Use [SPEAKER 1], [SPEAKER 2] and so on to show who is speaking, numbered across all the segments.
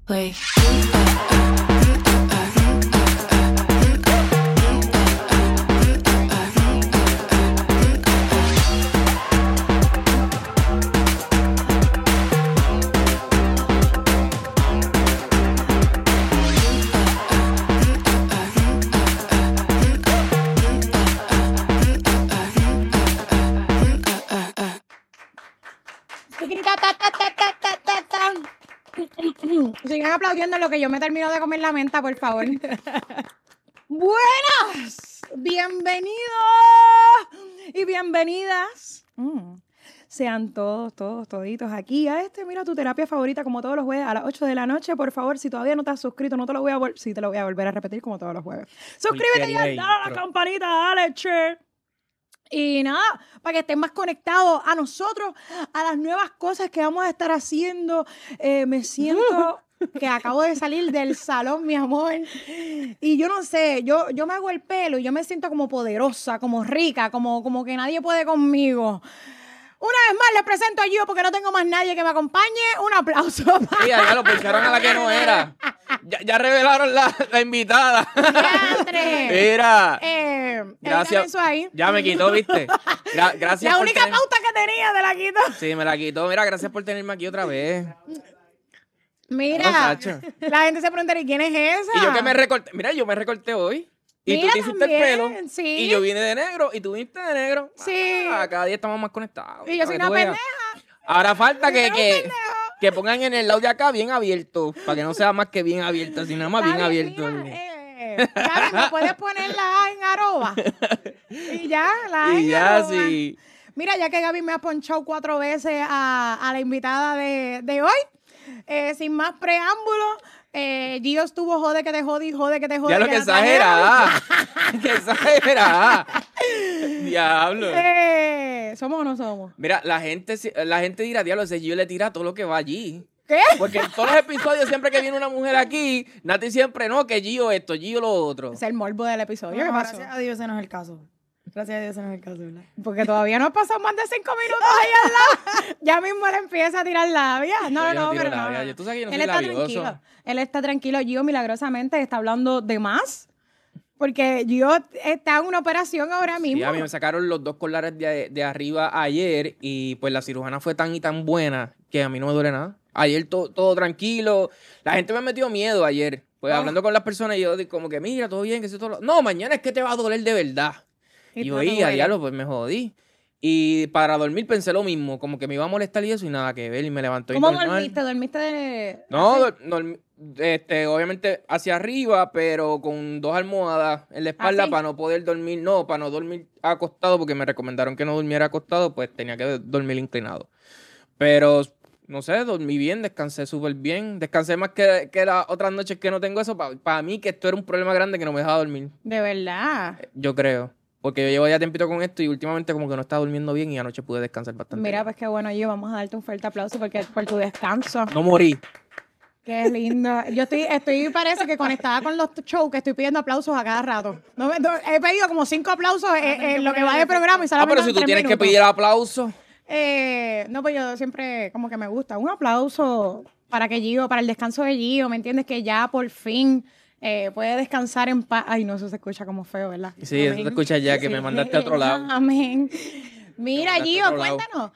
[SPEAKER 1] Play.
[SPEAKER 2] Sigan aplaudiendo lo que yo me termino de comer la menta, por favor. Buenas, bienvenidos y bienvenidas. Sean toditos aquí a mira, tu terapia favorita, como todos los jueves a las 8 de la noche. Por favor, si todavía no te has suscrito, no te lo voy a sí, te lo voy a volver a repetir como todos los jueves. Suscríbete y dale a la campanita, dale, che. Y nada, para que estén más conectados a nosotros, a las nuevas cosas que vamos a estar haciendo. Me siento que acabo de salir del salón, mi amor. Y yo no sé, yo me hago el pelo y yo me siento como poderosa, como rica, como que nadie puede conmigo. Una vez más les presento a Gio porque no tengo más nadie que me acompañe. Un aplauso.
[SPEAKER 3] Sí, ya lo pusieron a la que no era. Ya revelaron la invitada.
[SPEAKER 2] ¡Diantre!
[SPEAKER 3] Mira.
[SPEAKER 2] Gracias. Eso ahí.
[SPEAKER 3] Ya me quitó, ¿viste? Gracias.
[SPEAKER 2] La única pauta que tenía te la quito.
[SPEAKER 3] Sí, me la quitó. Mira, gracias por tenerme aquí otra vez.
[SPEAKER 2] Mira, la gente se preguntará, ¿y quién es esa?
[SPEAKER 3] Y yo que me recorté. Mira, yo me recorté hoy. Y
[SPEAKER 2] mira,
[SPEAKER 3] tú te hiciste
[SPEAKER 2] también,
[SPEAKER 3] el pelo.
[SPEAKER 2] Sí.
[SPEAKER 3] Y yo vine de negro. Y tú viniste de negro.
[SPEAKER 2] Sí.
[SPEAKER 3] Cada día estamos más conectados.
[SPEAKER 2] Y yo soy una pendeja.
[SPEAKER 3] Ahora falta que pongan en el lado de acá bien abierto. Para que no sea más que bien abierto, sino nada más bien abierto.
[SPEAKER 2] Gaby, ¿me puedes poner la A en arroba? Y ya, la A en
[SPEAKER 3] ya,
[SPEAKER 2] arroba.
[SPEAKER 3] sí.
[SPEAKER 2] Mira, ya que Gaby me ha ponchado 4 veces a la invitada de hoy, sin más preámbulos, Gio estuvo jode que te jode y jode que te jode.
[SPEAKER 3] Ya lo que exagera. Que exagera. Diablo.
[SPEAKER 2] ¿Somos o no somos?
[SPEAKER 3] Mira, la gente dirá, diablo, ese Gio le tira todo lo que va allí.
[SPEAKER 2] ¿Qué?
[SPEAKER 3] Porque en todos los episodios, siempre que viene una mujer aquí, Nati siempre, no, que Gio esto, Gio lo otro.
[SPEAKER 2] Es el morbo del episodio. ¿Qué pasó?
[SPEAKER 4] Gracias a Dios ese no es el caso. Gracias a Dios ese no es el caso, ¿verdad?
[SPEAKER 2] Porque todavía no han pasado más de 5 minutos ahí al lado. Ya mismo él empieza a tirar labia. No, pero no.
[SPEAKER 3] Tú sabes que yo no
[SPEAKER 2] Él
[SPEAKER 3] soy
[SPEAKER 2] está
[SPEAKER 3] labioso.
[SPEAKER 2] tranquilo. Él está tranquilo. Gio milagrosamente está hablando de más. Porque Gio está en una operación ahora mismo.
[SPEAKER 3] Sí, a mí me sacaron los 2 colares de arriba ayer y pues la cirujana fue tan y tan buena que a mí no me duele nada. Ayer todo tranquilo. La gente me metió miedo ayer. Pues hablando con las personas y yo como que mira, todo bien, que eso todo. No, mañana es que te va a doler de verdad. Y yo, a diablo, pues me jodí. Y para dormir pensé lo mismo, como que me iba a molestar y eso y nada que ver y me levantó.
[SPEAKER 2] ¿Cómo
[SPEAKER 3] normal.
[SPEAKER 2] dormiste? ¿Dormiste de...?
[SPEAKER 3] No, obviamente hacia arriba, pero con 2 almohadas en la espalda
[SPEAKER 2] ¿Ah, sí?
[SPEAKER 3] para no poder dormir, para no dormir acostado, porque me recomendaron que no durmiera acostado, pues tenía que dormir inclinado. Pero, no sé, dormí bien, descansé súper bien, descansé más que las otras noches que no tengo eso, para mí que esto era un problema grande que no me dejaba dormir.
[SPEAKER 2] De verdad.
[SPEAKER 3] Yo creo. Porque yo llevo ya tiempito con esto y últimamente como que no estaba durmiendo bien y anoche pude descansar bastante.
[SPEAKER 2] Mira,
[SPEAKER 3] bien.
[SPEAKER 2] pues qué bueno, Gio, vamos a darte un fuerte aplauso por tu descanso.
[SPEAKER 3] No morí.
[SPEAKER 2] Qué lindo. Yo parece que conectada con los shows, que estoy pidiendo aplausos a cada rato. He pedido como 5 aplausos en lo que va de programa y solamente
[SPEAKER 3] Pero si tú tienes que pedir aplausos.
[SPEAKER 2] No, pues yo siempre como que me gusta. Un aplauso para el descanso de Gio, ¿me entiendes? Que ya por fin puede descansar en paz. Ay, no, eso se escucha como feo, ¿verdad?
[SPEAKER 3] Sí, eso se escucha ya, que me mandaste a otro lado.
[SPEAKER 2] Amén. Mira, Gio, cuéntanos.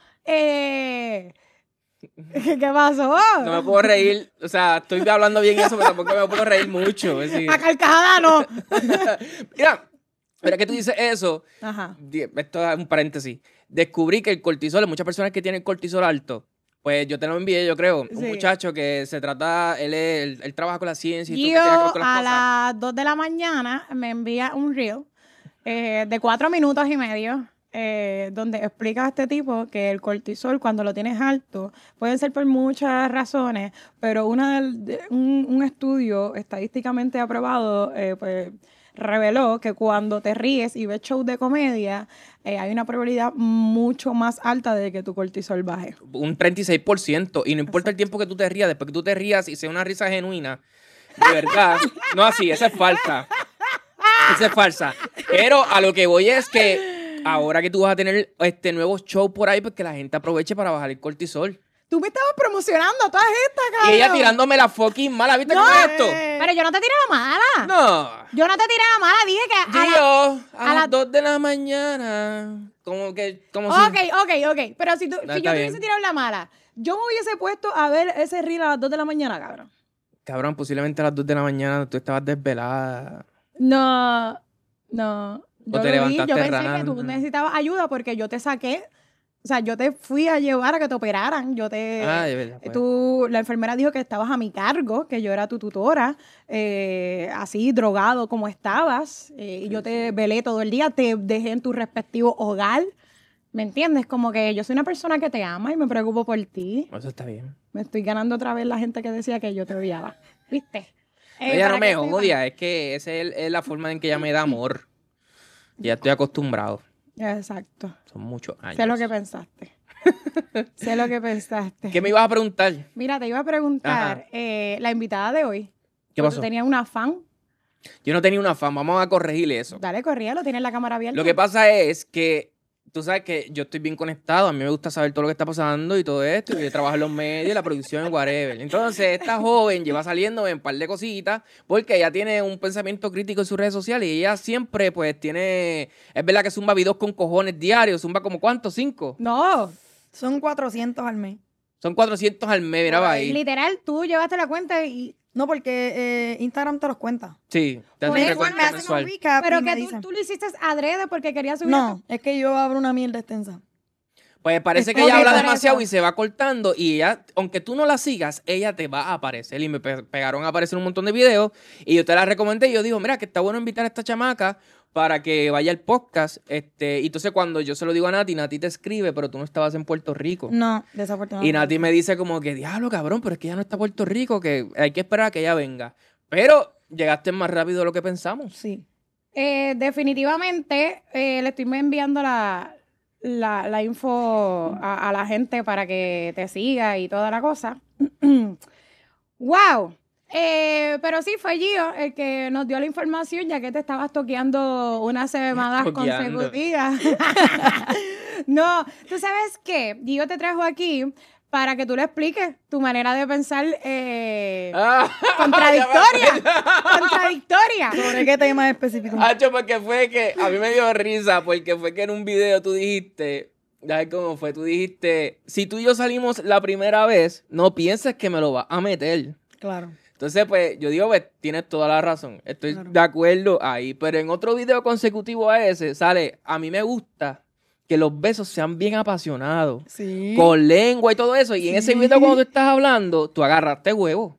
[SPEAKER 2] ¿Qué pasó?
[SPEAKER 3] No me puedo reír, o sea, estoy hablando bien eso, pero tampoco me puedo reír mucho. Es decir.
[SPEAKER 2] A carcajada no.
[SPEAKER 3] Mira que tú dices eso.
[SPEAKER 2] Ajá.
[SPEAKER 3] Esto es un paréntesis. Descubrí que el cortisol, muchas personas que tienen cortisol alto, pues yo te lo envié, yo creo.
[SPEAKER 2] Sí.
[SPEAKER 3] Un muchacho que se trata, él trabaja con la ciencia y
[SPEAKER 2] Gio
[SPEAKER 3] todo, que tiene que ver con las
[SPEAKER 2] a
[SPEAKER 3] cosas.
[SPEAKER 2] las 2 de la mañana me envía un reel de 4 minutos y medio donde explica a este tipo que el cortisol cuando lo tienes alto puede ser por muchas razones, pero un estudio estadísticamente aprobado pues reveló que cuando te ríes y ves shows de comedia hay una probabilidad mucho más alta de que tu cortisol baje.
[SPEAKER 3] Un 36%. Y no importa el tiempo que tú te rías, después que tú te rías y sea una risa genuina, de verdad. No así, esa es falsa. Esa es falsa. Pero a lo que voy es que ahora que tú vas a tener nuevos shows por ahí, pues que la gente aproveche para bajar el cortisol.
[SPEAKER 2] Tú me estabas promocionando a todas estas,
[SPEAKER 3] Y
[SPEAKER 2] cabrón.
[SPEAKER 3] ella tirándome la fucking mala, ¿viste cómo es esto?
[SPEAKER 2] Pero yo no te tiré la mala.
[SPEAKER 3] No.
[SPEAKER 2] Yo no te tiré la mala. Dije que
[SPEAKER 3] A
[SPEAKER 2] a
[SPEAKER 3] las
[SPEAKER 2] la-
[SPEAKER 3] 2 de la mañana. Como
[SPEAKER 2] Ok. Pero si
[SPEAKER 3] No,
[SPEAKER 2] yo
[SPEAKER 3] está
[SPEAKER 2] te
[SPEAKER 3] bien.
[SPEAKER 2] hubiese tirado la mala, yo me hubiese puesto a ver ese reel a las 2 de la mañana, cabrón.
[SPEAKER 3] Cabrón, posiblemente a las 2 de la mañana tú estabas desvelada.
[SPEAKER 2] No.
[SPEAKER 3] O te levantaste
[SPEAKER 2] yo pensé
[SPEAKER 3] rana.
[SPEAKER 2] que tú necesitabas ayuda porque yo te saqué. O sea, yo te fui a llevar a que te operaran. Yo te.
[SPEAKER 3] Ay, verdad, pues.
[SPEAKER 2] La enfermera dijo que estabas a mi cargo, que yo era tu tutora, así drogado como estabas. Y yo te velé todo el día, te dejé en tu respectivo hogar. ¿Me entiendes? Como que yo soy una persona que te ama y me preocupo por ti.
[SPEAKER 3] Eso está bien.
[SPEAKER 2] Me estoy ganando otra vez la gente que decía que yo te odiaba. ¿Viste?
[SPEAKER 3] Ella
[SPEAKER 2] para
[SPEAKER 3] no me
[SPEAKER 2] que sepan.
[SPEAKER 3] odia, es que esa es la forma en que ella me da amor. Ya estoy acostumbrado.
[SPEAKER 2] Exacto.
[SPEAKER 3] Son muchos años.
[SPEAKER 2] Sé lo que pensaste. Sé lo que pensaste.
[SPEAKER 3] ¿Qué me ibas a preguntar?
[SPEAKER 2] Mira, te iba a preguntar, la invitada de hoy.
[SPEAKER 3] ¿Qué pasó?
[SPEAKER 2] ¿Tenía un afán?
[SPEAKER 3] Yo no tenía una fan, vamos a corregir eso.
[SPEAKER 2] Dale, corríalo, tienes la cámara abierta.
[SPEAKER 3] Lo que pasa es que tú sabes que yo estoy bien conectado, a mí me gusta saber todo lo que está pasando y todo esto, y yo trabajo en los medios, la producción, whatever. Entonces, esta joven lleva saliendo en un par de cositas porque ella tiene un pensamiento crítico en sus redes sociales y ella siempre, pues, tiene... Es verdad que zumba videos con cojones diarios, zumba como ¿cuántos? ¿5?
[SPEAKER 2] No,
[SPEAKER 4] Son 400 al mes.
[SPEAKER 3] Son 400 al mes, mira ahí.
[SPEAKER 2] literal, tú llevaste la cuenta y...
[SPEAKER 4] No, porque Instagram te los cuenta.
[SPEAKER 3] Sí, te
[SPEAKER 2] Por
[SPEAKER 3] hace un
[SPEAKER 2] eso
[SPEAKER 3] recuento
[SPEAKER 4] me hacen
[SPEAKER 3] mensual.
[SPEAKER 4] un recap
[SPEAKER 2] Pero
[SPEAKER 4] y me
[SPEAKER 2] que
[SPEAKER 4] dicen.
[SPEAKER 2] tú lo hiciste adrede porque querías subir...
[SPEAKER 4] No, es que yo abro una mierda extensa.
[SPEAKER 3] Pues parece que
[SPEAKER 2] Ok,
[SPEAKER 3] ella habla
[SPEAKER 2] por
[SPEAKER 3] demasiado
[SPEAKER 2] eso.
[SPEAKER 3] y se va cortando y ella, aunque tú no la sigas, ella te va a aparecer. Y me pegaron a aparecer un montón de videos y yo te la recomendé y yo digo, mira, que está bueno invitar a esta chamaca para que vaya al podcast. Y entonces cuando yo se lo digo a Nati, Nati te escribe, pero tú no estabas en Puerto Rico.
[SPEAKER 4] No, desafortunadamente.
[SPEAKER 3] Y Nati me dice como que, diablo, cabrón, pero es que ella no está en Puerto Rico, que hay que esperar a que ella venga. Pero llegaste más rápido de lo que pensamos.
[SPEAKER 4] Sí.
[SPEAKER 2] Definitivamente le estoy enviando la info a la gente para que te siga y toda la cosa. ¡Wow! Pero sí, fue Gio el que nos dio la información, ya que te estabas toqueando unas semanas
[SPEAKER 3] Toqueando.
[SPEAKER 2] consecutivas. No, ¿tú sabes qué? Gio te trajo aquí para que tú le expliques tu manera de pensar contradictoria. Contradictoria.
[SPEAKER 4] ¿Sobre qué tema específico?
[SPEAKER 3] Hacho, porque fue que a mí me dio risa, porque fue que en un video tú dijiste, ya cómo fue, tú dijiste, si tú y yo salimos la primera vez, no pienses que me lo vas a meter.
[SPEAKER 4] Claro.
[SPEAKER 3] Entonces, pues, yo digo, pues, tienes toda la razón. Estoy
[SPEAKER 4] Claro.
[SPEAKER 3] de acuerdo ahí. Pero en otro video consecutivo a ese, sale, a mí me gusta que los besos sean bien apasionados.
[SPEAKER 4] Sí.
[SPEAKER 3] Con lengua y todo eso. Y en ese
[SPEAKER 4] Sí.
[SPEAKER 3] video cuando tú estás hablando, tú agarraste huevo.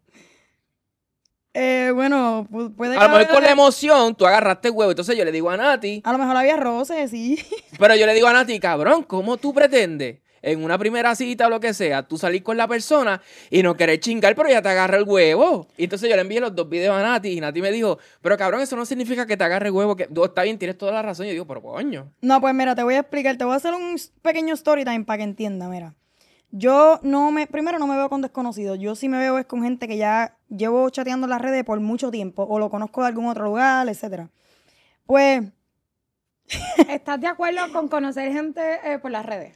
[SPEAKER 4] Bueno, puede
[SPEAKER 3] A lo mejor
[SPEAKER 4] que-
[SPEAKER 3] con la emoción, tú agarraste huevo. Entonces yo le digo a Nati,
[SPEAKER 4] A lo mejor había roces, sí.
[SPEAKER 3] pero yo le digo a Nati, cabrón, ¿cómo tú pretendes en una primera cita o lo que sea, tú salir con la persona y no querer chingar, pero ya te agarra el huevo? Y entonces yo le envié los 2 videos a Nati y Nati me dijo, pero cabrón, eso no significa que te agarre el huevo. Que está bien, tienes toda la razón. Yo digo, pero coño.
[SPEAKER 4] No, pues mira, te voy a explicar. Te voy a hacer un pequeño story time para que entienda, mira. Yo primero no me veo con desconocidos. Yo sí me veo es con gente que ya llevo chateando en las redes por mucho tiempo o lo conozco de algún otro lugar, etcétera. Pues,
[SPEAKER 2] ¿Estás de acuerdo con conocer gente por las redes?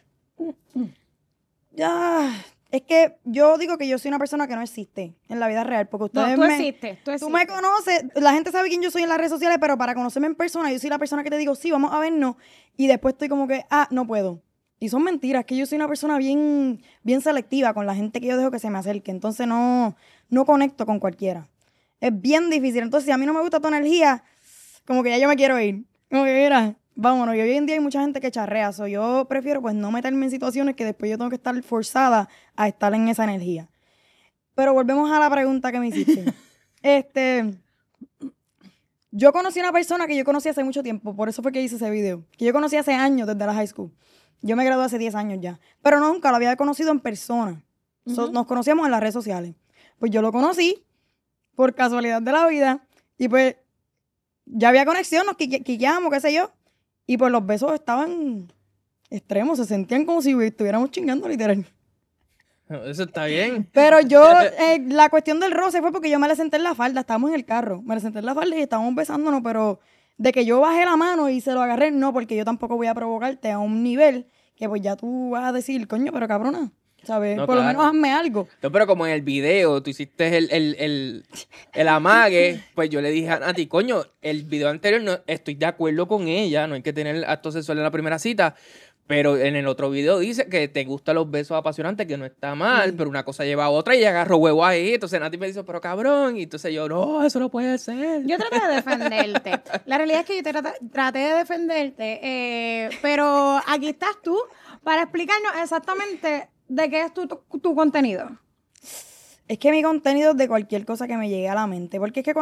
[SPEAKER 4] ya, es que yo digo que yo soy una persona que no existe en la vida real, porque
[SPEAKER 2] No,
[SPEAKER 4] ustedes
[SPEAKER 2] tú
[SPEAKER 4] me...
[SPEAKER 2] existes, tú
[SPEAKER 4] Tú me
[SPEAKER 2] existes.
[SPEAKER 4] conoces, la gente sabe quién yo soy en las redes sociales, pero para conocerme en persona, yo soy la persona que te digo, sí, vamos a vernos, y después estoy como que, no puedo. Y son mentiras, que yo soy una persona bien, bien selectiva con la gente que yo dejo que se me acerque, entonces no conecto con cualquiera. Es bien difícil, entonces si a mí no me gusta tu energía, como que ya yo me quiero ir. Como que mira, vámonos, y hoy en día hay mucha gente que charrea, yo prefiero pues no meterme en situaciones que después yo tengo que estar forzada a estar en esa energía. Pero volvemos a la pregunta que me hiciste. Yo conocí a una persona que yo conocí hace mucho tiempo, por eso fue que hice ese video. Que yo conocí hace años desde la high school. Yo me gradué hace 10 años ya. Pero nunca lo había conocido en persona. Nos conocíamos en las redes sociales. Pues yo lo conocí por casualidad de la vida. Y pues ya había conexión, nos quiqueamos, qué sé yo. Y pues los besos estaban extremos, se sentían como si estuviéramos chingando literal.
[SPEAKER 3] Eso está bien.
[SPEAKER 4] Pero yo, la cuestión del roce fue porque yo me le senté en la falda, estábamos en el carro, me le senté en la falda y estábamos besándonos, pero de que yo bajé la mano y se lo agarré, no, porque yo tampoco voy a provocarte a un nivel que pues ya tú vas a decir, coño, pero cabrona. ¿sabes?
[SPEAKER 3] No,
[SPEAKER 4] Por lo
[SPEAKER 3] claro.
[SPEAKER 4] menos hazme algo.
[SPEAKER 3] No, pero como en el video tú hiciste el amague, pues yo le dije a Nati, coño, el video anterior no estoy de acuerdo con ella, no hay que tener acto sexual en la primera cita, pero en el otro video dice que te gustan los besos apasionantes, que no está mal, pero una cosa lleva a otra y agarro huevo ahí. Entonces Nati me dice, pero cabrón, y entonces yo, no, eso no puede ser.
[SPEAKER 2] Yo traté de defenderte. La realidad es que yo traté de defenderte, pero aquí estás tú para explicarnos exactamente de qué es tu contenido.
[SPEAKER 4] Es que mi contenido es de cualquier cosa que me llegue a la mente. Porque es que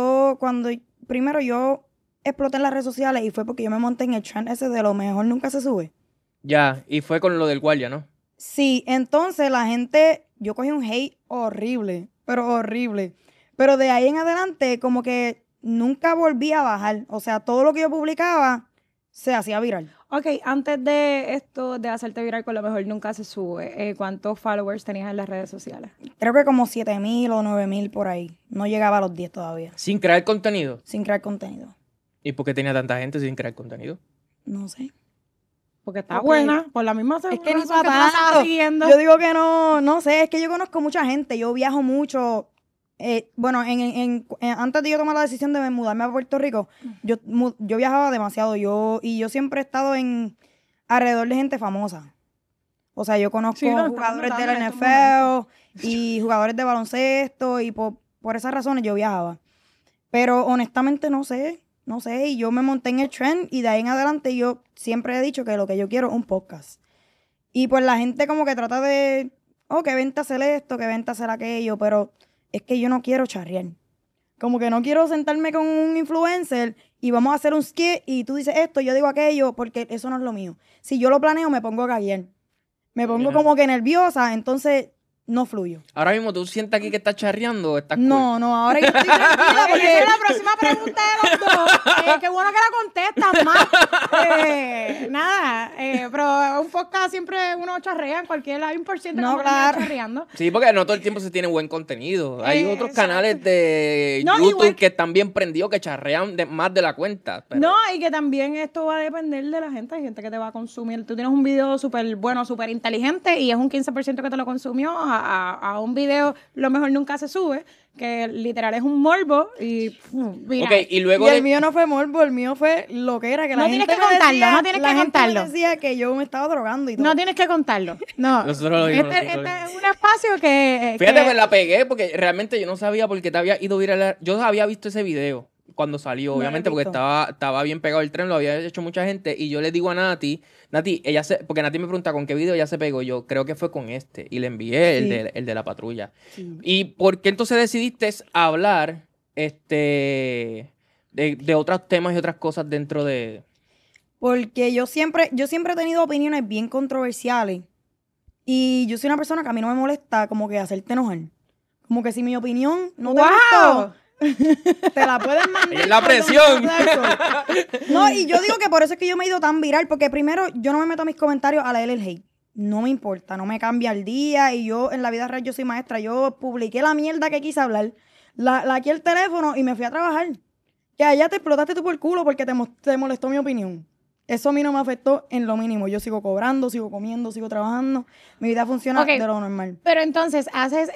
[SPEAKER 4] primero yo exploté en las redes sociales y fue porque yo me monté en el trend ese de lo mejor nunca se sube.
[SPEAKER 3] Ya, y fue con lo del guardia, ¿no?
[SPEAKER 4] Sí, entonces la gente, yo cogí un hate horrible, pero horrible. Pero de ahí en adelante como que nunca volví a bajar. O sea, todo lo que yo publicaba se hacía viral.
[SPEAKER 2] Ok, antes de esto de hacerte viral con lo mejor nunca se sube, ¿cuántos followers tenías en las redes sociales?
[SPEAKER 4] Creo que como 7,000 o 9,000 por ahí. No llegaba a los 10 todavía,
[SPEAKER 3] Sin crear contenido.
[SPEAKER 4] sin crear contenido.
[SPEAKER 3] ¿Y por qué tenía tanta gente sin crear contenido?
[SPEAKER 4] No sé.
[SPEAKER 2] Porque está
[SPEAKER 4] Porque
[SPEAKER 2] buena, por la misma
[SPEAKER 4] Es que ni
[SPEAKER 2] razón tú la
[SPEAKER 4] para
[SPEAKER 2] estabas
[SPEAKER 4] tanto.
[SPEAKER 2] siguiendo.
[SPEAKER 4] Yo digo que no sé, es que yo conozco mucha gente, yo viajo mucho. Bueno, antes de yo tomar la decisión de mudarme a Puerto Rico, yo viajaba demasiado, y yo siempre he estado alrededor de gente famosa. O sea, yo conozco
[SPEAKER 2] Sí, lo
[SPEAKER 4] jugadores
[SPEAKER 2] estamos
[SPEAKER 4] de la
[SPEAKER 2] notando en estos
[SPEAKER 4] NFL y jugadores de baloncesto, y por esas razones yo viajaba. Pero honestamente no sé, y yo me monté en el trend y de ahí en adelante yo siempre he dicho que lo que yo quiero es un podcast. Y pues la gente como que trata de, que vente a hacer esto, que vente a hacer aquello, pero es que yo no quiero charrear. Como que no quiero sentarme con un influencer y vamos a hacer un skit y tú dices esto, yo digo aquello, porque eso no es lo mío. Si yo lo planeo me pongo a caguear. Me pongo como que nerviosa, entonces no fluyo.
[SPEAKER 3] Ahora mismo tú sientes aquí que estás charreando o estás cool?
[SPEAKER 4] No, ahora yo estoy tranquila
[SPEAKER 2] Esa
[SPEAKER 4] porque...
[SPEAKER 2] es la próxima pregunta de los dos. Qué bueno que la contestas, más. Nada, pero un podcast siempre uno charrea, en cualquier hay un por ciento
[SPEAKER 4] No,
[SPEAKER 2] que
[SPEAKER 4] claro.
[SPEAKER 2] charreando.
[SPEAKER 3] Sí, porque no todo el tiempo se tiene buen contenido. Hay otros
[SPEAKER 2] Exacto.
[SPEAKER 3] canales de
[SPEAKER 2] No,
[SPEAKER 3] YouTube
[SPEAKER 2] igual-
[SPEAKER 3] que están bien prendidos, que charrean más de la cuenta. Pero
[SPEAKER 2] No, y que también esto va a depender de la gente. Hay gente que te va a consumir. Tú tienes un video súper bueno, súper inteligente y es un 15% que te lo consumió a un video, lo mejor nunca se sube, que literal es un morbo y viral.
[SPEAKER 3] Ok, y luego
[SPEAKER 4] Y el
[SPEAKER 3] de...
[SPEAKER 4] mío no fue morbo, el mío fue lo que era, que la
[SPEAKER 2] No
[SPEAKER 4] gente
[SPEAKER 2] tienes que
[SPEAKER 4] me
[SPEAKER 2] contarlo,
[SPEAKER 4] decía,
[SPEAKER 2] no tienes
[SPEAKER 4] la
[SPEAKER 2] que
[SPEAKER 4] gente me
[SPEAKER 2] contarlo.
[SPEAKER 4] decía que yo me estaba drogando y todo.
[SPEAKER 2] No tienes que contarlo. No.
[SPEAKER 3] Nosotros lo vimos,
[SPEAKER 2] Este
[SPEAKER 3] nosotros lo
[SPEAKER 2] es un espacio que...
[SPEAKER 3] Fíjate,
[SPEAKER 2] que-
[SPEAKER 3] me la pegué porque realmente yo no sabía por qué te había ido viral. Yo había visto ese video cuando salió,
[SPEAKER 4] No lo he
[SPEAKER 3] obviamente, porque
[SPEAKER 4] visto.
[SPEAKER 3] estaba bien pegado el tren, lo había hecho mucha gente. Y yo le digo a Nati, porque Nati me pregunta con qué video ella se pegó. Yo creo que fue con este. Y le envié
[SPEAKER 4] Sí.
[SPEAKER 3] el de la patrulla.
[SPEAKER 4] Sí.
[SPEAKER 3] ¿Y por qué entonces decidiste hablar de otros temas y otras cosas dentro de...
[SPEAKER 4] Porque yo siempre he tenido opiniones bien controversiales. Y yo soy una persona que a mí no me molesta como que hacerte enojar. Como que si mi opinión no te
[SPEAKER 2] ¡Wow!
[SPEAKER 4] gustó, te la pueden mandar.
[SPEAKER 3] Ahí es la
[SPEAKER 4] por donde
[SPEAKER 3] presión.
[SPEAKER 4] sea. No, y yo digo que por eso es que yo me he ido tan viral, porque primero yo no me meto a mis comentarios a leer el hate. No me importa, no me cambia el día, y yo en la vida real yo soy maestra. Yo publiqué la mierda que quise hablar, la aquí el teléfono y me fui a trabajar. Que allá te explotaste tú por el culo porque te molestó mi opinión. Eso a mí no me afectó en lo mínimo. Yo sigo cobrando, sigo comiendo, sigo trabajando. Mi vida funciona
[SPEAKER 2] Ok.
[SPEAKER 4] de lo normal.
[SPEAKER 2] Pero entonces, haces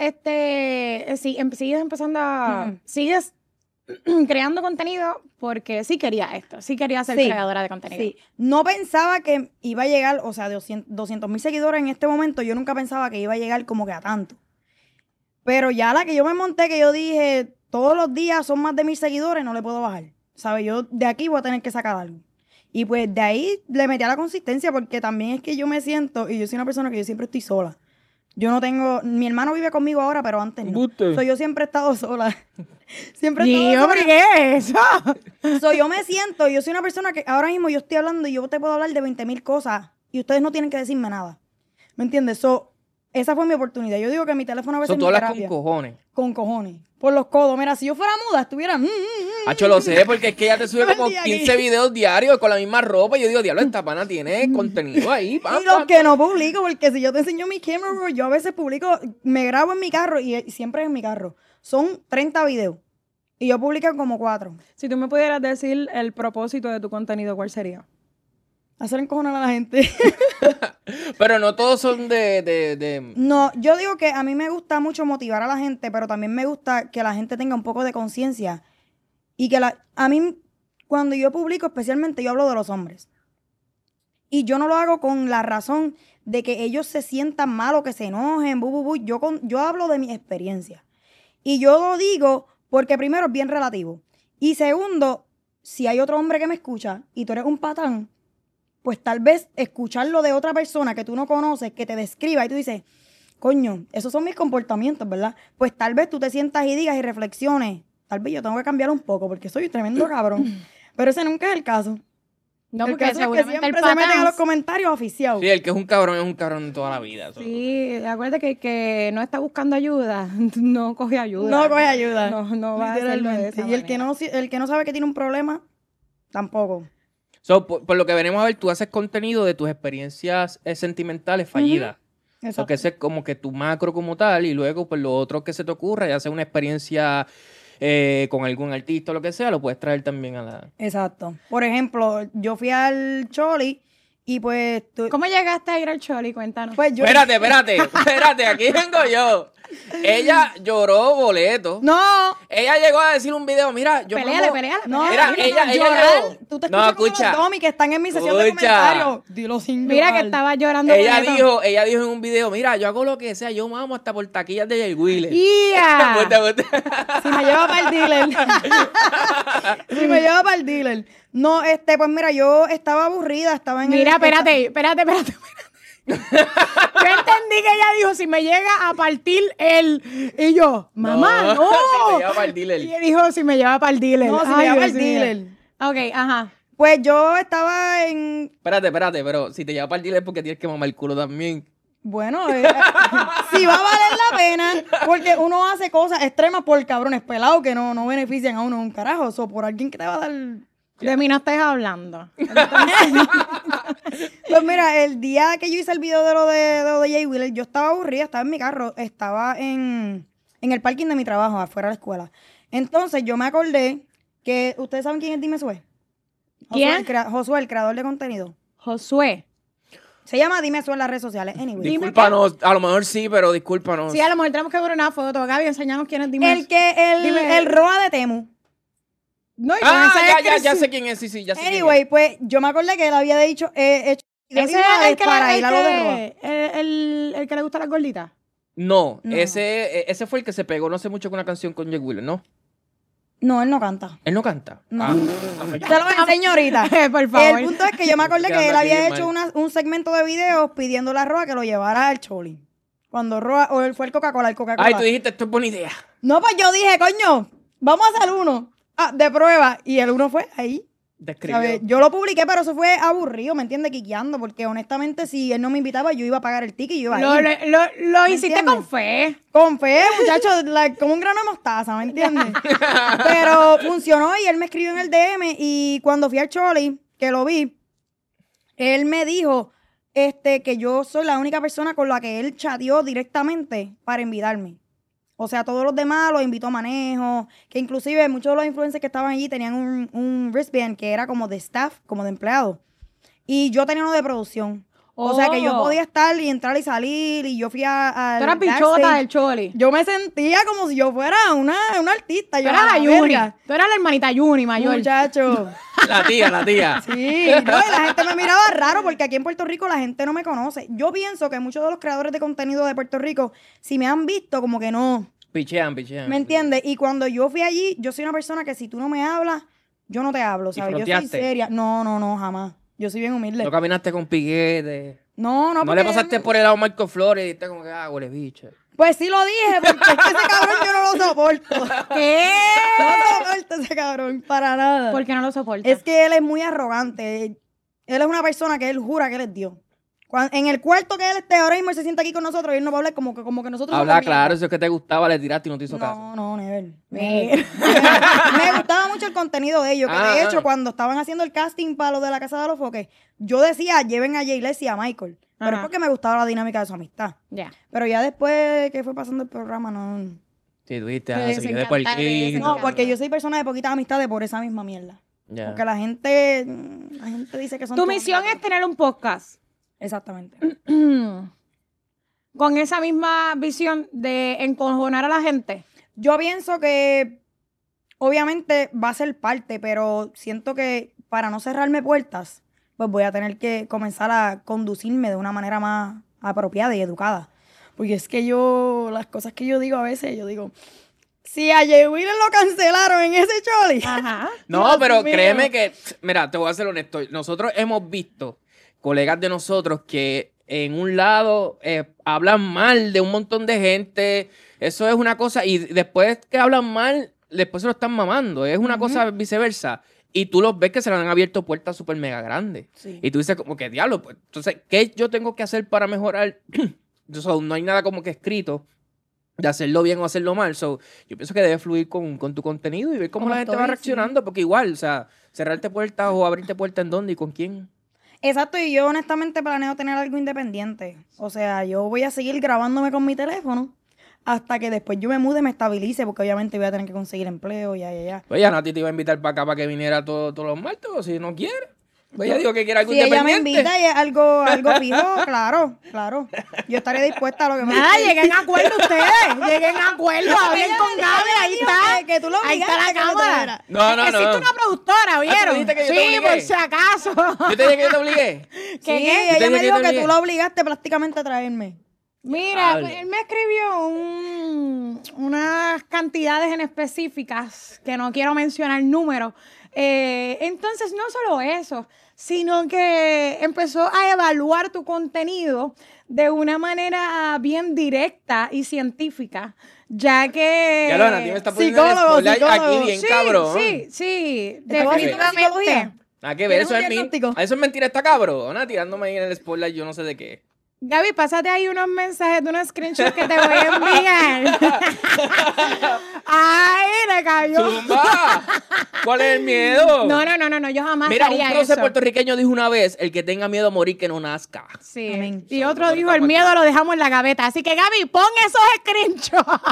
[SPEAKER 2] sigues empezando a... Sigues creando contenido porque sí quería esto. Sí quería ser
[SPEAKER 4] Sí,
[SPEAKER 2] creadora de contenido.
[SPEAKER 4] Sí, no pensaba que iba a llegar, o sea, de 200,000 seguidores en este momento, yo nunca pensaba que iba a llegar como que a tanto. Pero ya la que yo me monté, que yo dije, todos los días son más de 1,000 seguidores, no le puedo bajar. ¿Sabes? Yo de aquí voy a tener que sacar algo. Y pues de ahí le metí a la consistencia, porque también es que yo me siento, y yo soy una persona que yo siempre estoy sola. Yo no tengo, mi hermano vive conmigo ahora, pero antes no.
[SPEAKER 3] Embuste.
[SPEAKER 4] So, yo siempre he estado sola. Siempre he
[SPEAKER 2] Y
[SPEAKER 4] estado
[SPEAKER 2] hombre,
[SPEAKER 4] sola.
[SPEAKER 2] ¿qué es eso?
[SPEAKER 4] So, yo me siento, yo soy una persona que ahora mismo yo estoy hablando y yo te puedo hablar de 20,000 cosas y ustedes no tienen que decirme nada. ¿Me entiendes? So, esa fue mi oportunidad. Yo digo que mi teléfono a veces
[SPEAKER 3] Tú
[SPEAKER 4] es mi
[SPEAKER 3] hablas con
[SPEAKER 4] terapia.
[SPEAKER 3] cojones.
[SPEAKER 4] Con cojones. Por los codos. Mira, si yo fuera muda, estuviera...
[SPEAKER 3] Hacho, lo sé, porque es que ella te sube
[SPEAKER 4] Todo el
[SPEAKER 3] como
[SPEAKER 4] día
[SPEAKER 3] 15
[SPEAKER 4] aquí.
[SPEAKER 3] videos diarios con la misma ropa. Y yo digo, diablo, esta pana tiene contenido ahí. Pam,
[SPEAKER 4] Y los
[SPEAKER 3] pam,
[SPEAKER 4] que no publico, porque si yo te enseño mi camera roll, yo a veces publico, me grabo en mi carro y siempre es en mi carro. Son 30 videos. Y yo publico como 4.
[SPEAKER 2] Si tú me pudieras decir el propósito de tu contenido, ¿cuál sería?
[SPEAKER 4] Hacer encojonar a la gente.
[SPEAKER 3] Pero no todos son de...
[SPEAKER 4] No, yo digo que a mí me gusta mucho motivar a la gente, pero también me gusta que la gente tenga un poco de conciencia. Y que a mí, cuando yo publico, especialmente, yo hablo de los hombres. Y yo no lo hago con la razón de que ellos se sientan mal o que se enojen, Yo hablo de mi experiencia. Y yo lo digo porque primero es bien relativo. Y segundo, si hay otro hombre que me escucha y tú eres un patán, pues tal vez escucharlo de otra persona que tú no conoces, que te describa y tú dices, coño, esos son mis comportamientos, ¿verdad? Pues tal vez tú te sientas y digas y reflexiones, tal vez yo tengo que cambiar un poco porque soy un tremendo cabrón. Pero ese nunca es el caso.
[SPEAKER 2] No,
[SPEAKER 4] El
[SPEAKER 2] porque
[SPEAKER 4] caso es que
[SPEAKER 2] seguramente
[SPEAKER 4] siempre
[SPEAKER 2] el
[SPEAKER 4] se meten a
[SPEAKER 2] patán...
[SPEAKER 4] los comentarios oficiados.
[SPEAKER 3] Sí, el que es un cabrón de toda la vida.
[SPEAKER 2] Sí, acuérdate que el que no está buscando ayuda, no coge ayuda.
[SPEAKER 4] No coge ayuda.
[SPEAKER 2] No va a hacerlo de esa
[SPEAKER 4] Y el que no sabe que tiene un problema, tampoco.
[SPEAKER 3] So, por lo que venimos a ver, tú haces contenido de tus experiencias sentimentales fallidas.
[SPEAKER 4] Exacto.
[SPEAKER 3] Porque ese es como que tu macro como tal, y luego pues lo otro que se te ocurra, ya sea una experiencia con algún artista o lo que sea, lo puedes traer también a la...
[SPEAKER 4] Exacto. Por ejemplo, yo fui al Choli y pues...
[SPEAKER 2] ¿Cómo llegaste a ir al Choli? Cuéntanos.
[SPEAKER 4] Pues yo...
[SPEAKER 3] Espérate, aquí vengo yo. Ella lloró boleto.
[SPEAKER 4] ¡No!
[SPEAKER 3] Ella llegó a decir un video, mira, yo
[SPEAKER 2] Peleale.
[SPEAKER 4] No,
[SPEAKER 3] Mira, ella
[SPEAKER 4] llorar.
[SPEAKER 3] llegó.
[SPEAKER 4] Tú te
[SPEAKER 3] No,
[SPEAKER 4] escuchas como
[SPEAKER 3] escucha.
[SPEAKER 4] los Domi que están en mi sesión de
[SPEAKER 3] Escucha.
[SPEAKER 4] comentarios. Dilo sin
[SPEAKER 2] Mira que
[SPEAKER 4] llorar.
[SPEAKER 2] estaba llorando.
[SPEAKER 3] Ella
[SPEAKER 2] boleto.
[SPEAKER 3] dijo en un video, mira, yo hago lo que sea, yo mamo hasta por taquillas de Jay Wheeler.
[SPEAKER 2] ¡Ya!
[SPEAKER 4] Si me lleva para el dealer. No, pues mira, yo estaba aburrida, estaba en
[SPEAKER 2] Mira, espérate. Yo entendí que ella dijo, si me llega a partir él. Y yo, mamá, no.
[SPEAKER 3] Te lleva para el dealer.
[SPEAKER 2] Y ella dijo, si me lleva para el dealer.
[SPEAKER 4] No, si me
[SPEAKER 2] Ay,
[SPEAKER 4] lleva para
[SPEAKER 2] Dios
[SPEAKER 4] el
[SPEAKER 2] mío.
[SPEAKER 4] dealer.
[SPEAKER 2] Ok, ajá.
[SPEAKER 4] Pues yo estaba en...
[SPEAKER 3] Espérate, pero si te lleva para el dealer es porque tienes que mamar el culo también.
[SPEAKER 4] Bueno, si va a valer la pena, porque uno hace cosas extremas por cabrones pelados que no benefician a uno un carajo. O por alguien que te va a dar...
[SPEAKER 2] De mí no estés hablando.
[SPEAKER 4] Pues mira, el día que yo hice el video de lo de Jay Wheeler, yo estaba aburrida, estaba en mi carro, estaba en el parking de mi trabajo, afuera de la escuela. Entonces yo me acordé que, ¿ustedes saben quién es Dime Sue?
[SPEAKER 2] ¿Quién?
[SPEAKER 4] Josué, el creador de contenido.
[SPEAKER 2] Josué.
[SPEAKER 4] Se llama Dime Sue en las redes sociales. Anyway.
[SPEAKER 3] Discúlpanos, a lo mejor sí, pero discúlpanos.
[SPEAKER 2] Sí, a lo mejor tenemos que ver una foto. Gaby, enseñanos quién es Dime.
[SPEAKER 4] El Roa de Temu.
[SPEAKER 2] No, y
[SPEAKER 3] Ya sé quién es, sí, ya sé quién
[SPEAKER 4] Anyway, pues yo me acordé que él había hecho
[SPEAKER 2] ese es el que
[SPEAKER 4] para ir a lo de Roa.
[SPEAKER 2] el que le gusta las gorditas.
[SPEAKER 3] No,
[SPEAKER 4] No.
[SPEAKER 3] ese fue el que se pegó no sé mucho con una canción con Jay Wheeler, ¿no?
[SPEAKER 4] No, él no canta.
[SPEAKER 3] Él no canta.
[SPEAKER 4] No.
[SPEAKER 3] Ah.
[SPEAKER 4] Te lo enseño ahorita.
[SPEAKER 2] Por favor.
[SPEAKER 4] El punto es que yo me acordé que él
[SPEAKER 3] Quedando aquí
[SPEAKER 4] había
[SPEAKER 3] bien
[SPEAKER 4] hecho
[SPEAKER 3] mal.
[SPEAKER 4] un segmento de videos pidiéndole a Roa que lo llevara al Choli. Cuando Roa, o él fue el Coca-Cola.
[SPEAKER 3] Ay, tú dijiste, esto es buena idea.
[SPEAKER 4] No, pues yo dije, coño, vamos a hacer uno de prueba. Y el uno fue ahí.
[SPEAKER 3] Describió.
[SPEAKER 4] ¿Sabes? Yo lo publiqué, pero eso fue aburrido, ¿me entiendes? Quiqueando, porque honestamente, si él no me invitaba, yo iba a pagar el ticket y yo iba a ir.
[SPEAKER 2] Lo
[SPEAKER 4] ¿Me
[SPEAKER 2] hiciste
[SPEAKER 4] entiendes?
[SPEAKER 2] con fe.
[SPEAKER 4] Con fe, muchachos, como un grano de mostaza, ¿me entiendes? Pero funcionó y él me escribió en el DM y cuando fui al Choli, que lo vi, él me dijo que yo soy la única persona con la que él chateó directamente para invitarme. O sea, todos los demás los invitó a manejo, que inclusive muchos de los influencers que estaban allí tenían un wristband que era como de staff, como de empleado. Y yo tenía uno de producción. O sea, que yo podía estar y entrar y salir y yo fui a...
[SPEAKER 2] Tú eras bichota del Choli.
[SPEAKER 4] Yo me sentía como si yo fuera una artista.
[SPEAKER 2] Tú
[SPEAKER 4] Yo
[SPEAKER 2] eras la
[SPEAKER 4] era
[SPEAKER 2] Yuni.
[SPEAKER 4] verga.
[SPEAKER 2] Tú eras la hermanita Yuni mayor.
[SPEAKER 4] Muchacho.
[SPEAKER 3] La tía.
[SPEAKER 4] Sí, no, y la gente me miraba raro porque aquí en Puerto Rico la gente no me conoce. Yo pienso que muchos de los creadores de contenido de Puerto Rico, si me han visto, como que no.
[SPEAKER 3] Pichean.
[SPEAKER 4] ¿Me entiendes? Y cuando yo fui allí, yo soy una persona que si tú no me hablas, yo no te hablo, ¿sabes? Yo soy
[SPEAKER 3] fronteaste?
[SPEAKER 4] seria. No, jamás. Yo soy bien humilde.
[SPEAKER 3] No caminaste con piquete.
[SPEAKER 4] No,
[SPEAKER 3] No le pasaste por el lado Marco Flores y dijiste como que, huele bicho.
[SPEAKER 4] Pues sí lo dije, porque es que ese cabrón yo no lo soporto.
[SPEAKER 2] ¿Qué?
[SPEAKER 4] No soporto ese cabrón, para nada.
[SPEAKER 2] ¿Por qué no lo soportas?
[SPEAKER 4] Es que él es muy arrogante. Él es una persona que él jura que él es Dios. En el cuarto que él esté ahora mismo, él se sienta aquí con nosotros y él no va a hablar como que nosotros
[SPEAKER 3] Habla
[SPEAKER 4] somos
[SPEAKER 3] claro,
[SPEAKER 4] mierda.
[SPEAKER 3] eso es que te gustaba, le tiraste y no te hizo caso.
[SPEAKER 4] No, never.
[SPEAKER 2] Never.
[SPEAKER 4] Me gustaba mucho el contenido de ellos. Que de hecho, cuando estaban haciendo el casting para lo de la Casa de los Foques, yo decía, lleven a Jay y a Michael. Pero es
[SPEAKER 2] Ajá.
[SPEAKER 4] porque me gustaba la dinámica de su amistad.
[SPEAKER 2] Ya.
[SPEAKER 4] Pero ya después que fue pasando el programa, no.
[SPEAKER 3] Sí, tú dijiste,
[SPEAKER 2] Sí,
[SPEAKER 3] se
[SPEAKER 2] se
[SPEAKER 3] quedó de
[SPEAKER 2] encanta,
[SPEAKER 3] puerquito.
[SPEAKER 4] No, porque yo soy persona de poquitas amistades por esa misma mierda.
[SPEAKER 3] Ya.
[SPEAKER 4] Porque la gente dice que son...
[SPEAKER 2] Tu
[SPEAKER 4] todos
[SPEAKER 2] misión es tener un podcast.
[SPEAKER 4] Exactamente.
[SPEAKER 2] Con esa misma visión de encojonar a la gente.
[SPEAKER 4] Yo pienso que obviamente va a ser parte, pero siento que para no cerrarme puertas, pues voy a tener que comenzar a conducirme de una manera más apropiada y educada. Porque es que las cosas que yo digo a veces, yo digo, si a Jay Wheeler lo cancelaron en ese choli.
[SPEAKER 2] Ajá.
[SPEAKER 3] No,
[SPEAKER 4] Dios
[SPEAKER 3] pero
[SPEAKER 4] mío.
[SPEAKER 3] créeme que, mira, te voy a ser honesto. Nosotros hemos visto colegas de nosotros que en un lado hablan mal de un montón de gente. Eso es una cosa. Y después que hablan mal, después se lo están mamando. Es una cosa viceversa. Y tú los ves que se le han abierto puertas súper mega grandes.
[SPEAKER 4] Sí.
[SPEAKER 3] Y tú dices como que, diablo, pues, entonces, ¿qué yo tengo que hacer para mejorar? So, no hay nada como que escrito de hacerlo bien o hacerlo mal. So, yo pienso que debes fluir con tu contenido y ver cómo la gente va reaccionando. Porque igual, o sea, cerrarte puertas o abrirte puertas en dónde y con quién.
[SPEAKER 4] Exacto, y yo honestamente planeo tener algo independiente. O sea, yo voy a seguir grabándome con mi teléfono hasta que después yo me mude, me estabilice, porque obviamente voy a tener que conseguir empleo, ya.
[SPEAKER 3] Pues ya Nati te iba a invitar para acá para que viniera todos los martes, o si no quiere. Pues ya digo que quiere algo
[SPEAKER 4] Si ella me
[SPEAKER 3] independiente.
[SPEAKER 4] invita y es algo fijo, claro. Yo estaré dispuesta a lo que me
[SPEAKER 2] Nada,
[SPEAKER 4] diga.
[SPEAKER 2] lleguen a acuerdo ustedes. Lleguen a acuerdo. Hablen con Gaby, ahí está.
[SPEAKER 4] Que tú lo
[SPEAKER 2] Ahí está
[SPEAKER 4] obligaste
[SPEAKER 2] la
[SPEAKER 4] a que lo
[SPEAKER 2] cámara.
[SPEAKER 4] trajera.
[SPEAKER 3] No.
[SPEAKER 2] Existe una productora, ¿vieron?
[SPEAKER 3] dijiste que yo te
[SPEAKER 2] Sí,
[SPEAKER 3] obligué.
[SPEAKER 2] por si acaso.
[SPEAKER 3] Yo te dije que yo te obligué.
[SPEAKER 4] Sí,
[SPEAKER 2] ¿Qué?
[SPEAKER 3] Yo te
[SPEAKER 4] ella me
[SPEAKER 3] dije
[SPEAKER 4] dijo
[SPEAKER 3] que
[SPEAKER 4] que
[SPEAKER 3] te
[SPEAKER 4] tú la obligaste prácticamente a traerme.
[SPEAKER 2] Mira,
[SPEAKER 3] Hable.
[SPEAKER 2] él me escribió unas cantidades en específicas que no quiero mencionar números. Entonces, no solo eso, sino que empezó a evaluar tu contenido de una manera bien directa y científica, ya que...
[SPEAKER 3] Ya lo Nati me está poniendo el
[SPEAKER 4] Psicólogo,
[SPEAKER 3] spoiler
[SPEAKER 4] psicólogo.
[SPEAKER 3] aquí bien
[SPEAKER 2] sí,
[SPEAKER 3] cabrón.
[SPEAKER 2] sí,
[SPEAKER 4] ¿Estás haciendo una
[SPEAKER 2] definitivamente.
[SPEAKER 4] psicología?
[SPEAKER 3] Nada que ver,
[SPEAKER 4] ¿Tienes
[SPEAKER 3] eso
[SPEAKER 4] un
[SPEAKER 3] es,
[SPEAKER 4] diagnóstico?
[SPEAKER 3] eso es mentira, está cabrona, tirándome ahí en el spoiler, yo no sé de qué.
[SPEAKER 2] Gaby, pásate ahí unos mensajes de unos screenshots que te voy a enviar. ¡Ay, le cayó!
[SPEAKER 3] ¡Zumba! ¿Cuál es el miedo?
[SPEAKER 2] No, yo jamás
[SPEAKER 3] Mira, un
[SPEAKER 2] haría
[SPEAKER 3] prócer
[SPEAKER 2] eso.
[SPEAKER 3] puertorriqueño dijo una vez, el que tenga miedo a morir que no nazca.
[SPEAKER 2] Sí.
[SPEAKER 4] Amén.
[SPEAKER 2] Y otro
[SPEAKER 3] Nosotros
[SPEAKER 2] dijo, el
[SPEAKER 3] estamos
[SPEAKER 2] miedo
[SPEAKER 3] aquí.
[SPEAKER 2] lo dejamos en la gaveta. Así que, Gaby, pon esos screenshots.